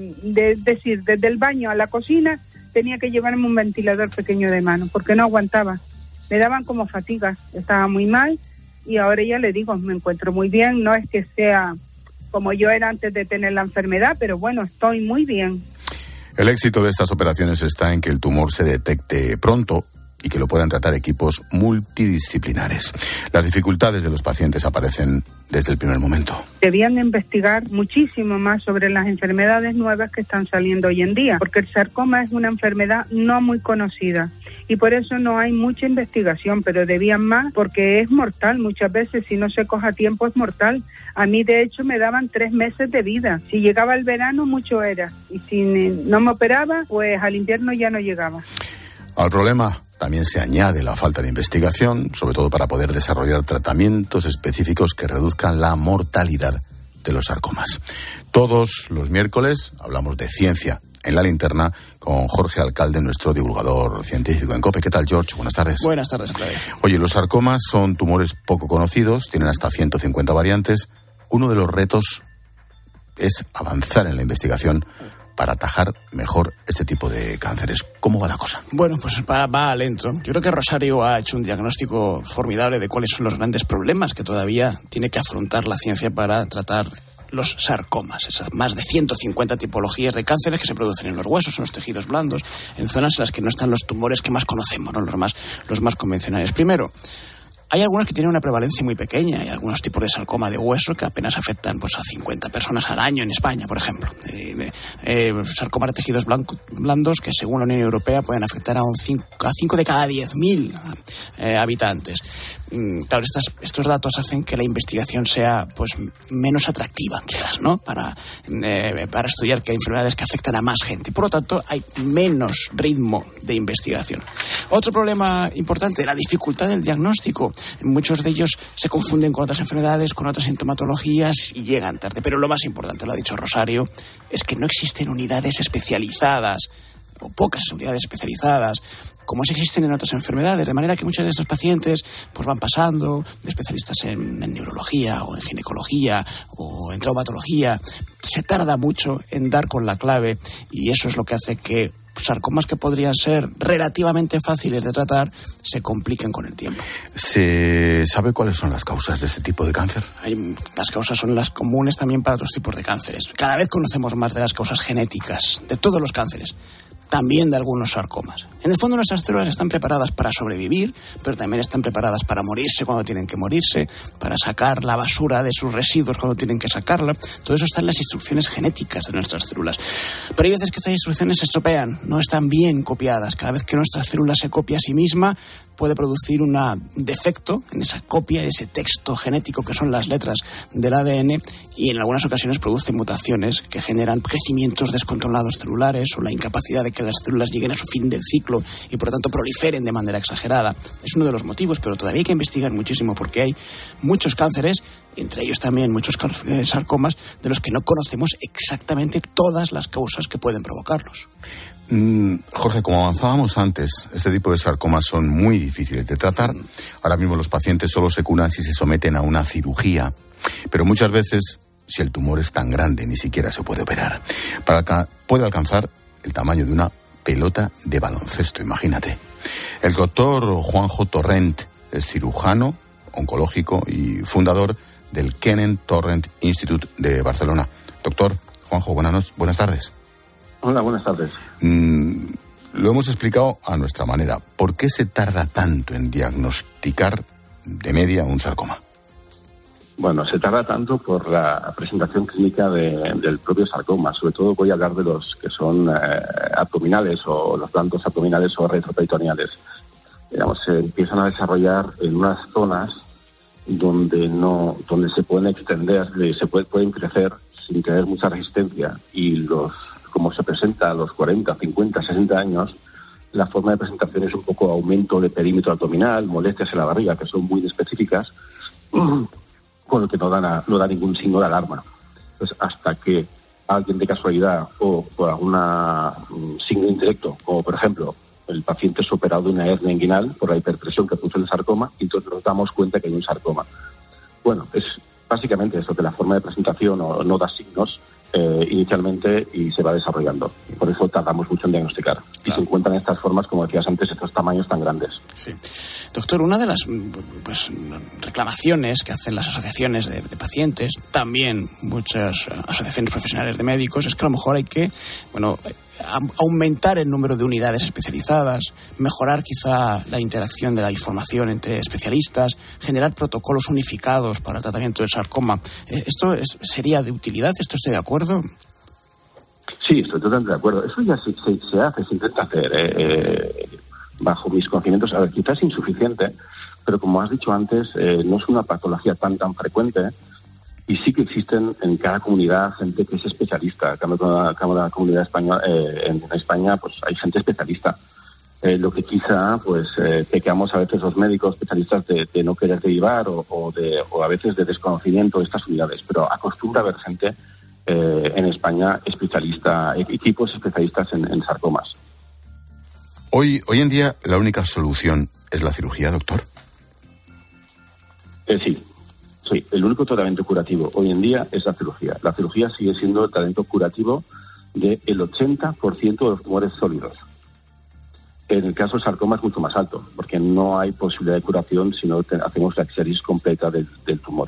decir, desde el baño a la cocina tenía que llevarme un ventilador pequeño de mano porque no aguantaba. Me daban como fatiga, estaba muy mal y ahora ya le digo, me encuentro muy bien, no es que sea como yo era antes de tener la enfermedad, pero bueno, estoy muy bien. El éxito de estas operaciones está en que el tumor se detecte pronto y que lo puedan tratar equipos multidisciplinares. Las dificultades de los pacientes aparecen desde el primer momento. Debían investigar muchísimo más sobre las enfermedades nuevas que están saliendo hoy en día, porque el sarcoma es una enfermedad no muy conocida y por eso no hay mucha investigación, pero debían más porque es mortal. Muchas veces si no se coge a tiempo es mortal. A mí de hecho me daban 3 meses de vida. Si llegaba el verano mucho era y si no me operaba pues al invierno ya no llegaba. Al problema también se añade la falta de investigación, sobre todo para poder desarrollar tratamientos específicos que reduzcan la mortalidad de los sarcomas. Todos los miércoles hablamos de ciencia en La Linterna con Jorge Alcalde, nuestro divulgador científico en COPE. ¿Qué tal, George? Buenas tardes. Buenas tardes, otra vez. Oye, los sarcomas son tumores poco conocidos, tienen hasta 150 variantes. Uno de los retos es avanzar en la investigación para atajar mejor este tipo de cánceres. ¿Cómo va la cosa? Bueno, pues va lento. Yo creo que Rosario ha hecho un diagnóstico formidable de cuáles son los grandes problemas que todavía tiene que afrontar la ciencia para tratar los sarcomas, esas más de 150 tipologías de cánceres que se producen en los huesos, en los tejidos blandos, en zonas en las que no están los tumores que más conocemos, ¿no? los más convencionales. Primero, hay algunos que tienen una prevalencia muy pequeña. Hay algunos tipos de sarcoma de hueso que apenas afectan pues a 50 personas al año en España, por ejemplo. Sarcomas de tejidos blandos que según la Unión Europea pueden afectar a 5 de cada 10.000 habitantes. Claro, estos datos hacen que la investigación sea pues menos atractiva, quizás, ¿no? Para estudiar que hay enfermedades que afectan a más gente. Por lo tanto, hay menos ritmo de investigación. Otro problema importante, la dificultad del diagnóstico. Muchos de ellos se confunden con otras enfermedades, con otras sintomatologías y llegan tarde. Pero lo más importante, lo ha dicho Rosario, es que no existen unidades especializadas o pocas unidades especializadas como se existen en otras enfermedades, de manera que muchos de estos pacientes pues van pasando de especialistas en neurología o en ginecología o en traumatología. Se tarda mucho en dar con la clave y eso es lo que hace que sarcomas que podrían ser relativamente fáciles de tratar se compliquen con el tiempo. ¿Se sabe cuáles son las causas de este tipo de cáncer? Las causas son las comunes también para otros tipos de cánceres. Cada vez conocemos más de las causas genéticas de todos los cánceres. también de algunos sarcomas. En el fondo nuestras células están preparadas para sobrevivir, pero también están preparadas para morirse cuando tienen que morirse, para sacar la basura de sus residuos cuando tienen que sacarla. Todo eso está en las instrucciones genéticas de nuestras células. Pero hay veces que estas instrucciones se estropean, no están bien copiadas. Cada vez que nuestra célula se copia a sí misma, puede producir un defecto en esa copia, ese texto genético que son las letras del ADN, y en algunas ocasiones produce mutaciones que generan crecimientos descontrolados celulares o la incapacidad de que las células lleguen a su fin del ciclo y por lo tanto proliferen de manera exagerada. Es uno de los motivos, pero todavía hay que investigar muchísimo porque hay muchos cánceres, entre ellos también muchos sarcomas, de los que no conocemos exactamente todas las causas que pueden provocarlos. Jorge, como avanzábamos antes, este tipo de sarcomas son muy difíciles de tratar. Ahora mismo los pacientes solo se curan si se someten a una cirugía, pero muchas veces, si el tumor es tan grande, ni siquiera se puede operar. Puede alcanzar el tamaño de una pelota de baloncesto, imagínate. El doctor Juanjo Torrent es cirujano oncológico y fundador del Kenneth Torrent Institute de Barcelona. Doctor Juanjo, buenas tardes. Hola, buenas tardes. Lo hemos explicado a nuestra manera. ¿Por qué se tarda tanto en diagnosticar de media un sarcoma? Bueno, se tarda tanto por la presentación clínica del propio sarcoma. Sobre todo voy a hablar de los que son abdominales o los blancos abdominales o retroperitoneales. Digamos, se empiezan a desarrollar en unas zonas donde se pueden extender, pueden crecer sin tener mucha resistencia, y como se presenta a los 40, 50, 60 años, la forma de presentación es un poco aumento de perímetro abdominal, molestias en la barriga, que son muy específicas, con lo que no da ningún signo de alarma. Entonces, hasta que alguien de casualidad o por algún signo indirecto, como por ejemplo el paciente es operado de una hernia inguinal por la hiperpresión que puso el sarcoma, y entonces nos damos cuenta que hay un sarcoma. Bueno, es básicamente eso, que la forma de presentación no da signos inicialmente y se va desarrollando. Por eso tardamos mucho en diagnosticar. Claro. Y se encuentran estas formas, como decías antes, estos tamaños tan grandes. Sí. Doctor, una de las reclamaciones que hacen las asociaciones de pacientes, también muchas asociaciones profesionales de médicos, es que a lo mejor hay que aumentar el número de unidades especializadas, mejorar quizá la interacción de la información entre especialistas, generar protocolos unificados para el tratamiento del sarcoma. ¿Esto sería de utilidad? ¿Esto estoy de acuerdo? Sí, estoy totalmente de acuerdo. Eso ya se hace, se intenta hacer bajo mis conocimientos. A ver, quizás insuficiente, pero como has dicho antes, no es una patología tan frecuente. Y sí que existen en cada comunidad gente que es especialista. Cada comunidad española, en España, pues hay gente especialista. Lo que quizá, pecamos a veces los médicos especialistas de no querer derivar o a veces de desconocimiento de estas unidades. Pero acostumbra a haber gente en España especialista, equipos especialistas en sarcomas. Hoy en día, ¿la única solución es la cirugía, doctor? Sí, el único tratamiento curativo hoy en día es la cirugía. La cirugía sigue siendo el tratamiento curativo del 80% de los tumores sólidos. En el caso del sarcoma es mucho más alto, porque no hay posibilidad de curación si no hacemos la exéresis completa del tumor.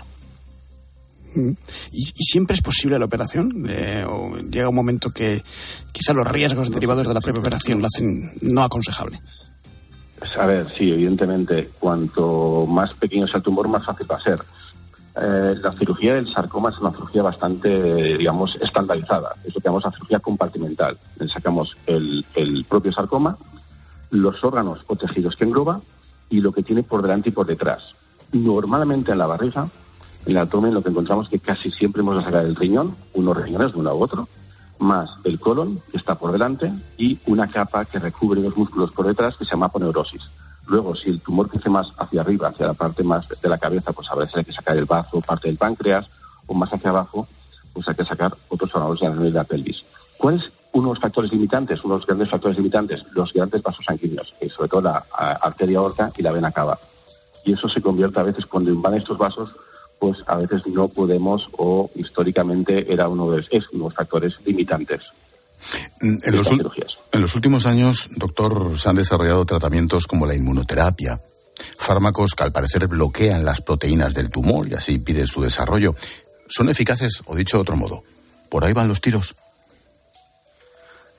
¿Y siempre es posible la operación? ¿O llega un momento que quizá los riesgos derivados de la propia operación lo hacen no aconsejable? A ver, sí, evidentemente, cuanto más pequeño sea el tumor, más fácil va a ser. La cirugía del sarcoma es una cirugía bastante, estandarizada. Es lo que llamamos la cirugía compartimental. Le sacamos el propio sarcoma, los órganos o tejidos que engloba y lo que tiene por delante y por detrás. Normalmente en la barriga, en el abdomen, lo que encontramos es que casi siempre hemos de sacar el riñón, unos riñones de un lado u otro, más el colon, que está por delante, y una capa que recubre los músculos por detrás, que se llama aponeurosis. Luego, si el tumor crece más hacia arriba, hacia la parte más de la cabeza, pues a veces hay que sacar el bazo, parte del páncreas, o más hacia abajo, pues hay que sacar otros órganos de la pelvis. ¿Cuáles unos factores limitantes, unos grandes factores limitantes? Los grandes vasos sanguíneos, que sobre todo la arteria aorta y la vena cava. Y eso se convierte a veces, cuando invaden estos vasos, pues a veces no podemos, o históricamente era uno de los factores limitantes. En los últimos años, doctor, se han desarrollado tratamientos como la inmunoterapia, fármacos que al parecer bloquean las proteínas del tumor y así impiden su desarrollo. ¿Son eficaces, o dicho de otro modo, por ahí van los tiros?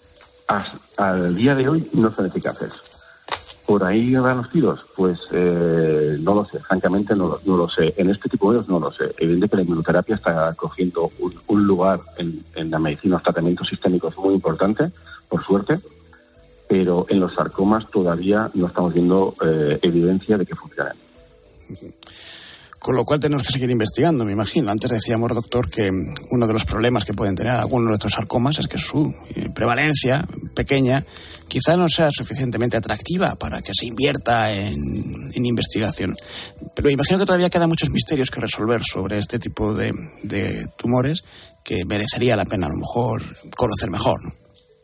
al día de hoy no son eficaces. ¿Por ahí van los tiros? Pues no lo sé, francamente no lo sé. En este tipo de medios no lo sé. Evidentemente que la inmunoterapia está cogiendo un lugar en la medicina, los tratamientos sistémicos muy importante, por suerte, pero en los sarcomas todavía no estamos viendo evidencia de que funcionen. Con lo cual tenemos que seguir investigando, me imagino. Antes decíamos, doctor, que uno de los problemas que pueden tener algunos de estos sarcomas es que su prevalencia pequeña quizá no sea suficientemente atractiva para que se invierta en investigación. Pero imagino que todavía quedan muchos misterios que resolver sobre este tipo de tumores que merecería la pena a lo mejor conocer mejor, ¿no?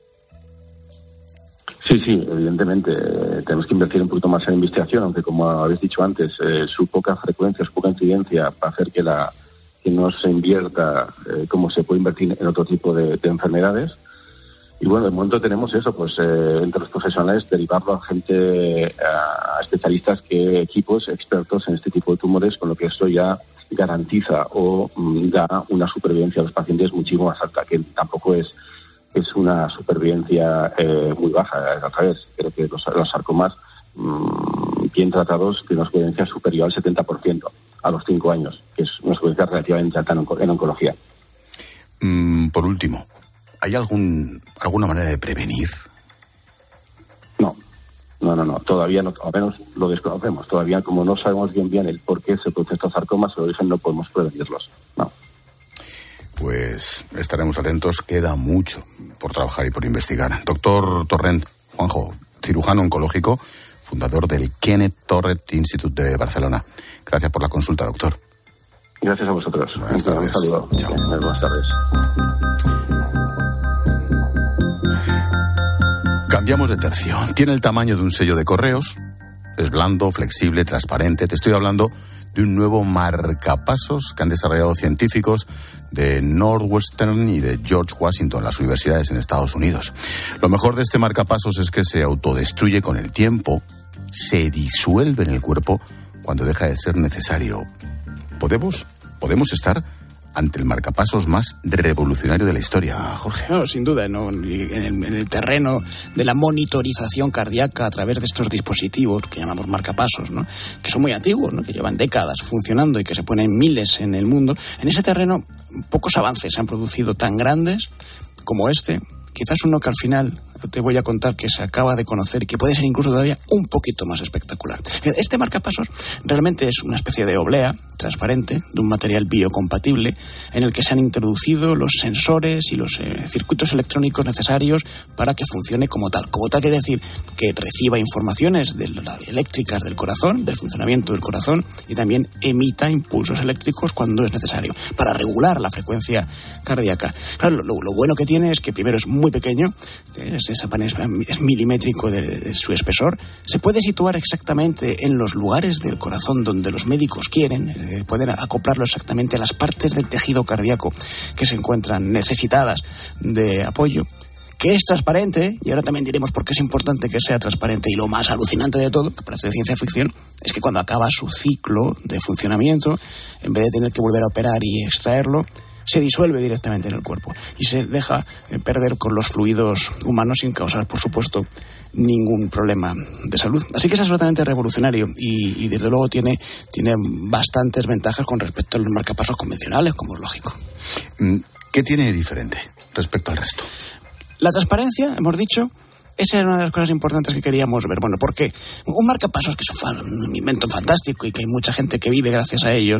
Sí, evidentemente tenemos que invertir un poquito más en investigación, aunque como habéis dicho antes, su poca frecuencia, su poca incidencia va a hacer que no se invierta como se puede invertir en otro tipo de enfermedades. Y bueno, de momento tenemos eso, pues entre los profesionales derivarlo a especialistas, equipos expertos en este tipo de tumores, con lo que eso ya garantiza o da una supervivencia a los pacientes muchísimo más alta, que tampoco es una supervivencia muy baja. Otra vez, creo que los sarcomas bien tratados tienen una supervivencia superior al 70% a los 5 años, que es una supervivencia relativamente alta en oncología. Por último, ¿hay alguna manera de prevenir? No, todavía no, al menos lo desconocemos. Todavía, como no sabemos bien el por qué se producen estos sarcomas, el origen, no podemos prevenirlos. No. Pues estaremos atentos, queda mucho por trabajar y por investigar. Doctor Torrent, Juanjo, cirujano oncológico, fundador del Kenneth Torrent Institute de Barcelona. Gracias por la consulta, doctor. Gracias a vosotros. Buenas tardes. Un saludo. Chao. Buenas tardes. Cambiamos de tercio. Tiene el tamaño de un sello de correos, es blando, flexible, transparente. Te estoy hablando de un nuevo marcapasos que han desarrollado científicos de Northwestern y de George Washington, las universidades en Estados Unidos. Lo mejor de este marcapasos es que se autodestruye con el tiempo, se disuelve en el cuerpo cuando deja de ser necesario. ¿Podemos estar ante el marcapasos más revolucionario de la historia, Jorge? No, sin duda, ¿no? En el terreno de la monitorización cardíaca a través de estos dispositivos que llamamos marcapasos, ¿no? Que son muy antiguos, ¿no? Que llevan décadas funcionando y que se ponen miles en el mundo. En ese terreno pocos avances se han producido tan grandes como este. Quizás uno que al final te voy a contar que se acaba de conocer y que puede ser incluso todavía un poquito más espectacular. Este marcapasos realmente es una especie de oblea transparente de un material biocompatible en el que se han introducido los sensores y los circuitos electrónicos necesarios para que funcione como tal. Como tal quiere decir que reciba informaciones eléctricas del corazón, del funcionamiento del corazón, y también emita impulsos eléctricos cuando es necesario para regular la frecuencia cardíaca. Claro, lo bueno que tiene es que primero es muy pequeño, es milimétrico de su espesor, se puede situar exactamente en los lugares del corazón donde los médicos quieren, pueden acoplarlo exactamente a las partes del tejido cardíaco que se encuentran necesitadas de apoyo, que es transparente, y ahora también diremos por qué es importante que sea transparente, y lo más alucinante de todo, que parece de ciencia ficción, es que cuando acaba su ciclo de funcionamiento, en vez de tener que volver a operar y extraerlo, se disuelve directamente en el cuerpo y se deja perder con los fluidos humanos sin causar, por supuesto, ningún problema de salud. Así que es absolutamente revolucionario y desde luego tiene bastantes ventajas con respecto a los marcapasos convencionales, como es lógico. ¿Qué tiene de diferente respecto al resto? La transparencia, hemos dicho. Esa era una de las cosas importantes que queríamos ver. Bueno, ¿por qué? Un marcapasos, que es un invento fantástico y que hay mucha gente que vive gracias a ellos,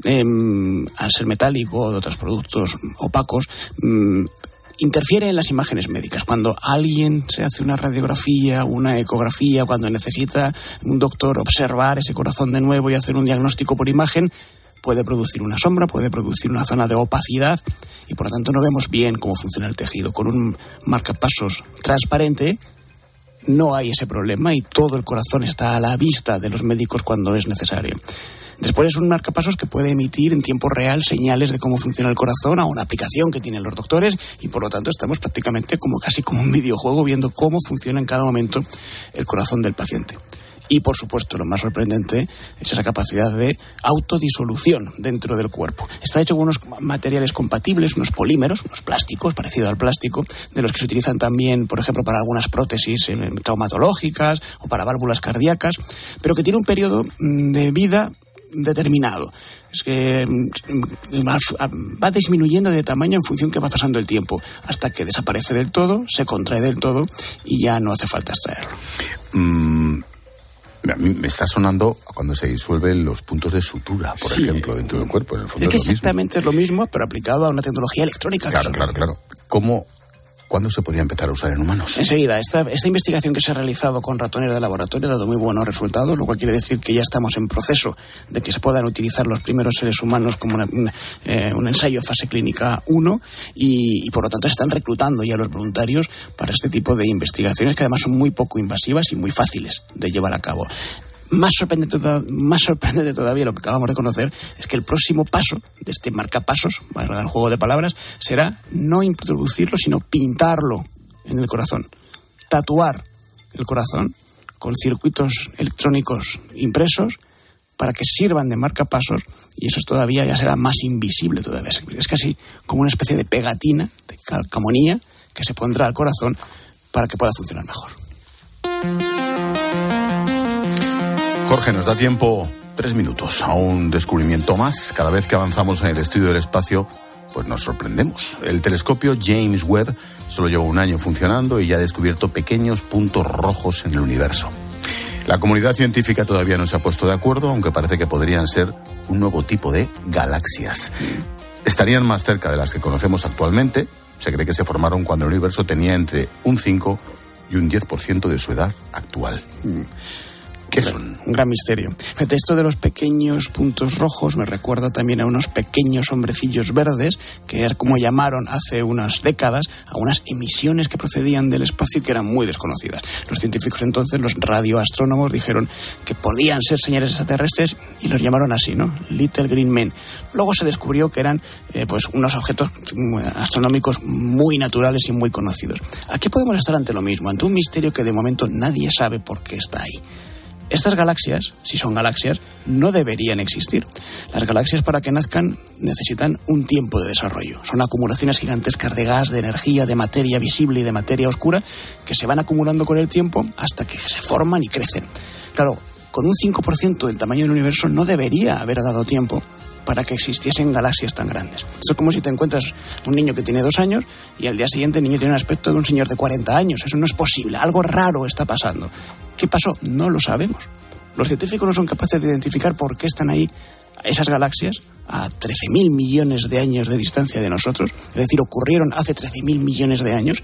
al ser metálico o de otros productos opacos, interfiere en las imágenes médicas. Cuando alguien se hace una radiografía, una ecografía, cuando necesita un doctor observar ese corazón de nuevo y hacer un diagnóstico por imagen, puede producir una sombra, puede producir una zona de opacidad y por lo tanto no vemos bien cómo funciona el tejido. Con un marcapasos transparente no hay ese problema y todo el corazón está a la vista de los médicos cuando es necesario. Después es un marcapasos que puede emitir en tiempo real señales de cómo funciona el corazón a una aplicación que tienen los doctores y por lo tanto estamos prácticamente casi como un videojuego viendo cómo funciona en cada momento el corazón del paciente. Y, por supuesto, lo más sorprendente es esa capacidad de autodisolución dentro del cuerpo. Está hecho con unos materiales compatibles, unos polímeros, unos plásticos, parecido al plástico, de los que se utilizan también, por ejemplo, para algunas prótesis traumatológicas o para válvulas cardíacas, pero que tiene un periodo de vida determinado. Es que va disminuyendo de tamaño en función que va pasando el tiempo, hasta que desaparece del todo, se contrae del todo y ya no hace falta extraerlo. A mí me está sonando cuando se disuelven los puntos de sutura, por ejemplo, dentro del cuerpo. En el fondo es que exactamente es lo mismo, pero aplicado a una tecnología electrónica. Claro. ¿Cuándo se podría empezar a usar en humanos? Enseguida. Esta investigación que se ha realizado con ratones de laboratorio ha dado muy buenos resultados, lo cual quiere decir que ya estamos en proceso de que se puedan utilizar los primeros seres humanos como un ensayo fase clínica 1 y por lo tanto se están reclutando ya los voluntarios para este tipo de investigaciones que además son muy poco invasivas y muy fáciles de llevar a cabo. Más sorprendente todavía lo que acabamos de conocer es que el próximo paso de este marcapasos, para el juego de palabras, será no introducirlo, sino pintarlo en el corazón. Tatuar el corazón con circuitos electrónicos impresos para que sirvan de marcapasos, y eso todavía ya será más invisible todavía. Es casi como una especie de pegatina, de calcamonía, que se pondrá al corazón para que pueda funcionar mejor. Jorge, nos da tiempo 3 minutos a un descubrimiento más. Cada vez que avanzamos en el estudio del espacio, pues nos sorprendemos. El telescopio James Webb solo lleva 1 año funcionando y ya ha descubierto pequeños puntos rojos en el universo. La comunidad científica todavía no se ha puesto de acuerdo, aunque parece que podrían ser un nuevo tipo de galaxias. Estarían más cerca de las que conocemos actualmente. Se cree que se formaron cuando el universo tenía entre un 5 y un 10% de su edad actual. ¿Qué son? Un gran misterio. Fíjate, esto de los pequeños puntos rojos me recuerda también a unos pequeños hombrecillos verdes, que es como llamaron hace unas décadas a unas emisiones que procedían del espacio y que eran muy desconocidas. Los científicos entonces, los radioastrónomos, dijeron que podían ser señales extraterrestres y los llamaron así, ¿no? Little Green Men. Luego se descubrió que eran pues unos objetos astronómicos muy naturales y muy conocidos. Aquí podemos estar ante lo mismo, ante un misterio que de momento nadie sabe por qué está ahí. Estas galaxias, si son galaxias, no deberían existir. Las galaxias, para que nazcan, necesitan un tiempo de desarrollo. Son acumulaciones gigantescas de gas, de energía, de materia visible y de materia oscura que se van acumulando con el tiempo hasta que se forman y crecen. Claro, con un 5% del tamaño del universo no debería haber dado tiempo para que existiesen galaxias tan grandes. Esto es como si te encuentras un niño que tiene 2 años y al día siguiente el niño tiene un aspecto de un señor de 40 años. Eso no es posible. Algo raro está pasando. ¿Qué pasó? No lo sabemos. Los científicos no son capaces de identificar por qué están ahí esas galaxias a 13.000 millones de años de distancia de nosotros. Es decir, ocurrieron hace 13.000 millones de años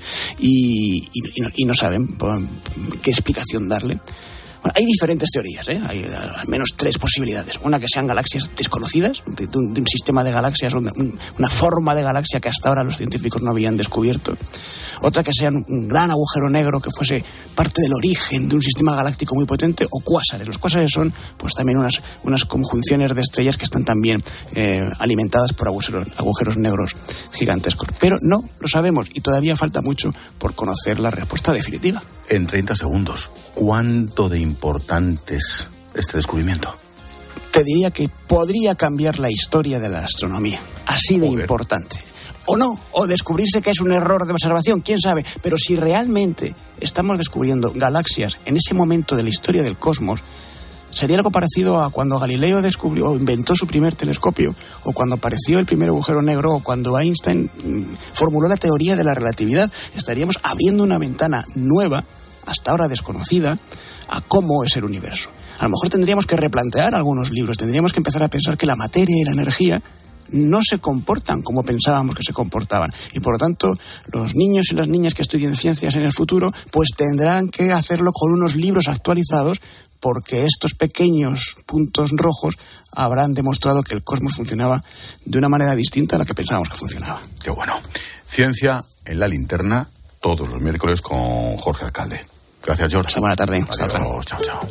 y no saben qué explicación darle. Bueno, hay diferentes teorías, hay al menos 3 posibilidades. Una, que sean galaxias desconocidas, de un sistema de galaxias, una forma de galaxia que hasta ahora los científicos no habían descubierto. Otra, que sean un gran agujero negro que fuese parte del origen de un sistema galáctico muy potente, o cuásares. Los cuásares son pues también unas conjunciones de estrellas que están también alimentadas por agujeros negros gigantescos. Pero no lo sabemos y todavía falta mucho por conocer la respuesta definitiva. En 30 segundos, ¿cuánto de importante es este descubrimiento? Te diría que podría cambiar la historia de la astronomía. Así de importante. O no, o descubrirse que es un error de observación, quién sabe. Pero si realmente estamos descubriendo galaxias en ese momento de la historia del cosmos, sería algo parecido a cuando Galileo descubrió o inventó su primer telescopio, o cuando apareció el primer agujero negro, o cuando Einstein formuló la teoría de la relatividad. Estaríamos abriendo una ventana nueva, hasta ahora desconocida, a cómo es el universo. A lo mejor tendríamos que replantear algunos libros, tendríamos que empezar a pensar que la materia y la energía no se comportan como pensábamos que se comportaban. Y por lo tanto, los niños y las niñas que estudien ciencias en el futuro, pues tendrán que hacerlo con unos libros actualizados, porque estos pequeños puntos rojos habrán demostrado que el cosmos funcionaba de una manera distinta a la que pensábamos que funcionaba. Qué bueno. Ciencia en la linterna, todos los miércoles con Jorge Alcalde. Gracias, George. Buena tarde. Adiós. Chao, chao.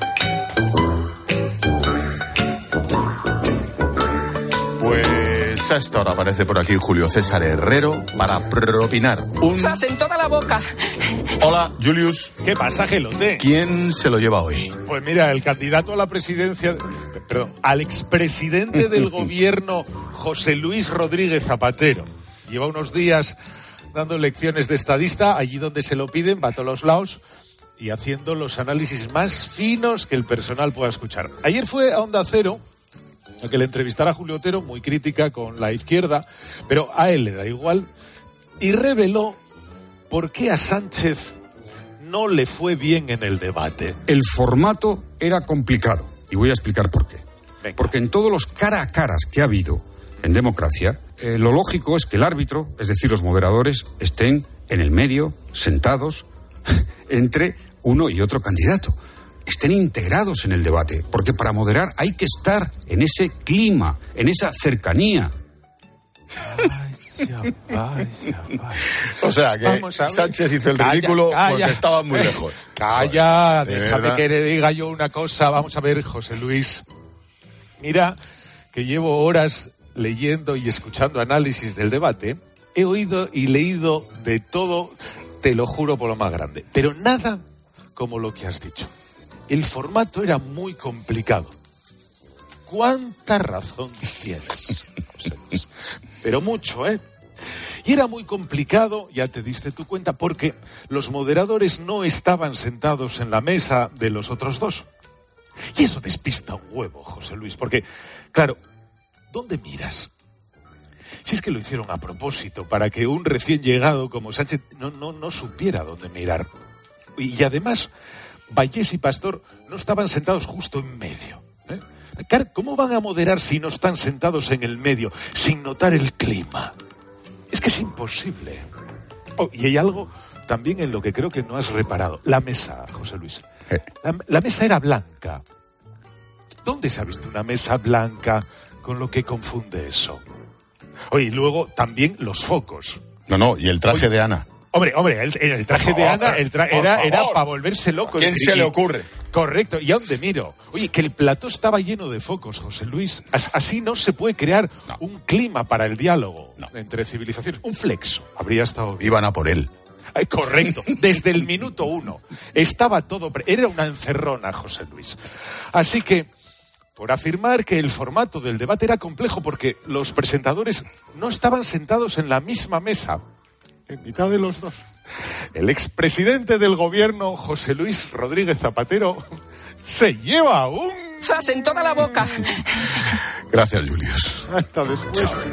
Pues A esta hora aparece por aquí Julio César Herrero para propinar un... ¡Zas en toda la boca! Hola, Julius. ¿Qué pasa, Gelote? ¿Quién se lo lleva hoy? Pues mira, el candidato a la presidencia... Perdón, al expresidente del gobierno, José Luis Rodríguez Zapatero. Lleva unos días dando lecciones de estadista, allí donde se lo piden, va a todos los lados, y haciendo los análisis más finos que el personal pueda escuchar. Ayer fue a Onda Cero, a que le entrevistara a Julio Otero, muy crítica con la izquierda, pero a él le da igual, y reveló por qué a Sánchez no le fue bien en el debate. El formato era complicado, y voy a explicar por qué. Venga. Porque en todos los cara a caras que ha habido en democracia, lo lógico es que el árbitro, es decir, los moderadores, estén en el medio, sentados, entre uno y otro candidato. Estén integrados en el debate, porque para moderar hay que estar en ese clima, en esa cercanía. Vaya. O sea, que Sánchez hizo el ridículo porque estaba muy lejos. Calla, Joder, déjame verdad. que le diga yo una cosa. Vamos a ver, José Luis. Mira que llevo horas leyendo y escuchando análisis del debate. He oído y leído de todo, te lo juro por lo más grande. Pero nada como lo que has dicho. El formato era muy complicado. ¿Cuánta razón tienes, José Luis? Pero mucho, ¿eh? Y era muy complicado, ya te diste tu cuenta, porque los moderadores no estaban sentados en la mesa de los otros dos. Y eso despista un huevo, José Luis, porque, claro, ¿dónde miras? Si es que lo hicieron a propósito, para que un recién llegado como Sánchez no supiera dónde mirar. Y además, Vallés y Pastor no estaban sentados justo en medio, ¿eh? ¿Cómo van a moderar si no están sentados en el medio, sin notar el clima? Es que es imposible. Oh, y hay algo también en lo que creo que no has reparado. La mesa, José Luis. La mesa era blanca. ¿Dónde se ha visto una mesa blanca con lo que confunde eso? Oye, y luego también los focos. No, y el traje de Ana. Hombre, el traje de Ana era para volverse loco. ¿Quién se le ocurre? Correcto, ¿y a dónde miro? Oye, que el plató estaba lleno de focos, José Luis. Así no se puede crear un clima para el diálogo entre civilizaciones. Un flexo habría estado bien. Iban a por él. Ay, correcto, desde el minuto 1. Estaba todo... Era una encerrona, José Luis. Así que, por afirmar que el formato del debate era complejo porque los presentadores no estaban sentados en la misma mesa, en mitad de los dos, el expresidente del gobierno, José Luis Rodríguez Zapatero, se lleva un... ¡Zas en toda la boca! Gracias, Julius. Hasta después.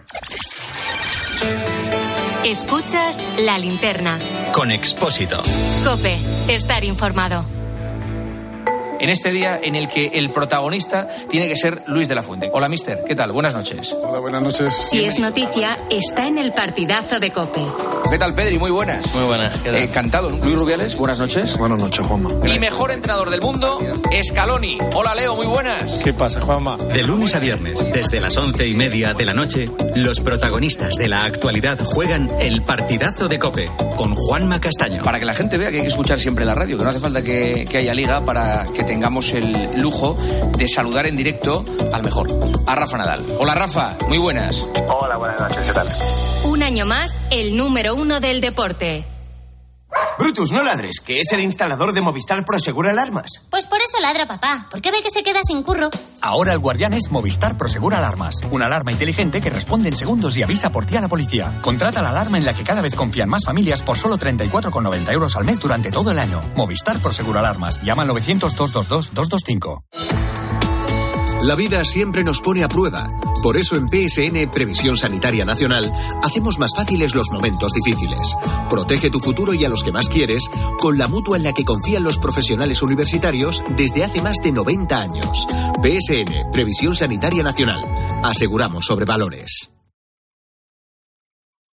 Escuchas La Linterna. Con Expósito. COPE. Estar informado. En este día en el que el protagonista tiene que ser Luis de la Fuente. Hola, mister. ¿Qué tal? Buenas noches. Hola, buenas noches. Si es noticia, está en el partidazo de COPE. ¿Qué tal, Pedri? Muy buenas. Muy buenas. Encantado. Luis Rubiales, buenas noches. Buenas noches, Juanma. Y mejor entrenador del mundo, Scaloni. Hola, Leo. Muy buenas. ¿Qué pasa, Juanma? De lunes a viernes, desde las 11:30 de la noche, los protagonistas de la actualidad juegan el partidazo de COPE con Juanma Castaño. Para que la gente vea que hay que escuchar siempre la radio, que no hace falta que haya liga para que tengamos el lujo de saludar en directo al mejor, a Rafa Nadal. Hola, Rafa. Muy buenas. Hola, buenas noches. ¿Qué tal? Un año más, el número 1 del deporte. Brutus, no ladres, que es el instalador de Movistar Prosegur Alarmas. Pues por eso ladra papá, porque ve que se queda sin curro. Ahora el guardián es Movistar Prosegur Alarmas. Una alarma inteligente que responde en segundos y avisa por ti a la policía. Contrata la alarma en la que cada vez confían más familias por solo 34,90 euros al mes durante todo el año. Movistar Prosegur Alarmas. Llama al 900-222-225. La vida siempre nos pone a prueba. Por eso en PSN, Previsión Sanitaria Nacional, hacemos más fáciles los momentos difíciles. Protege tu futuro y a los que más quieres con la mutua en la que confían los profesionales universitarios desde hace más de 90 años. PSN, Previsión Sanitaria Nacional. Aseguramos sobre valores.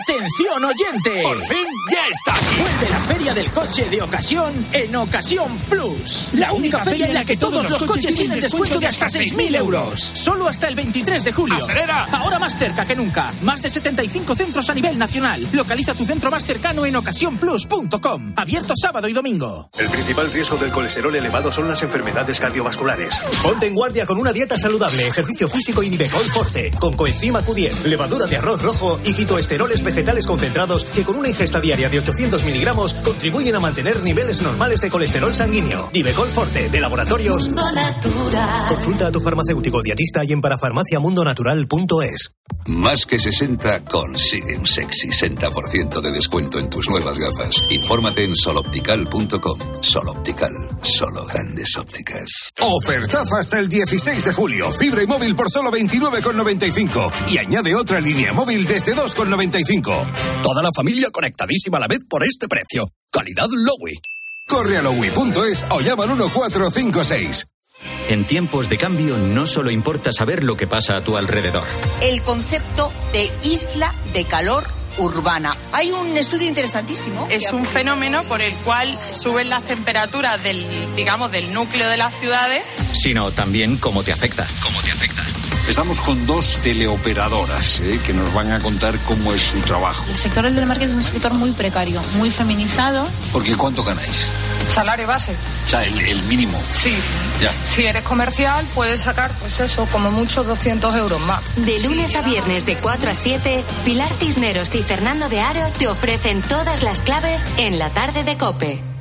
¡Atención, oyente! ¡Por fin ya está aquí! Vuelve la Feria del Coche de Ocasión en Ocasión Plus. La única feria en la que todos los coches tienen descuento de hasta 6.000 euros. Solo hasta el 23 de julio. ¡Acelera! Ahora más cerca que nunca. Más de 75 centros a nivel nacional. Localiza tu centro más cercano en ocasiónplus.com. Abierto sábado y domingo. El principal riesgo del colesterol elevado son las enfermedades cardiovasculares. Ponte en guardia con una dieta saludable, ejercicio físico y Nivecol Forte, con coenzima Q10, levadura de arroz rojo y fitoesteroles vegetales concentrados que con una ingesta diaria de 800 miligramos contribuyen a mantener niveles normales de colesterol sanguíneo. Nivecol Forte, de Laboratorios Mundo Natural. Consulta a tu farmacéutico dietista y en parafarmaciamundonatural.es. Más que 60 consigue un sexy 60% de descuento en tus nuevas gafas. Infórmate en soloptical.com. Soloptical, solo grandes ópticas. Ofertaza hasta el 16 de julio. Fibra y móvil por solo 29,95. Y añade otra línea móvil desde 2,95. Toda la familia conectadísima a la vez por este precio. Calidad Lowy. Corre a lowy.es o llama al 1456. En tiempos de cambio no solo importa saber lo que pasa a tu alrededor. El concepto de isla de calor urbana. Hay un estudio interesantísimo. Es un fenómeno por el cual suben las temperaturas del núcleo de las ciudades. Sino también cómo te afecta. Estamos con dos teleoperadoras que nos van a contar cómo es su trabajo. El sector del telemarketing es un sector muy precario, muy feminizado. Porque ¿cuánto ganáis? Salario base. O sea, el mínimo. Sí. Ya. Si eres comercial, puedes sacar, pues eso, como mucho 200 euros más. De lunes a viernes de 4 a 7, Pilar Cisneros y Fernando de Aro te ofrecen todas las claves en la tarde de COPE.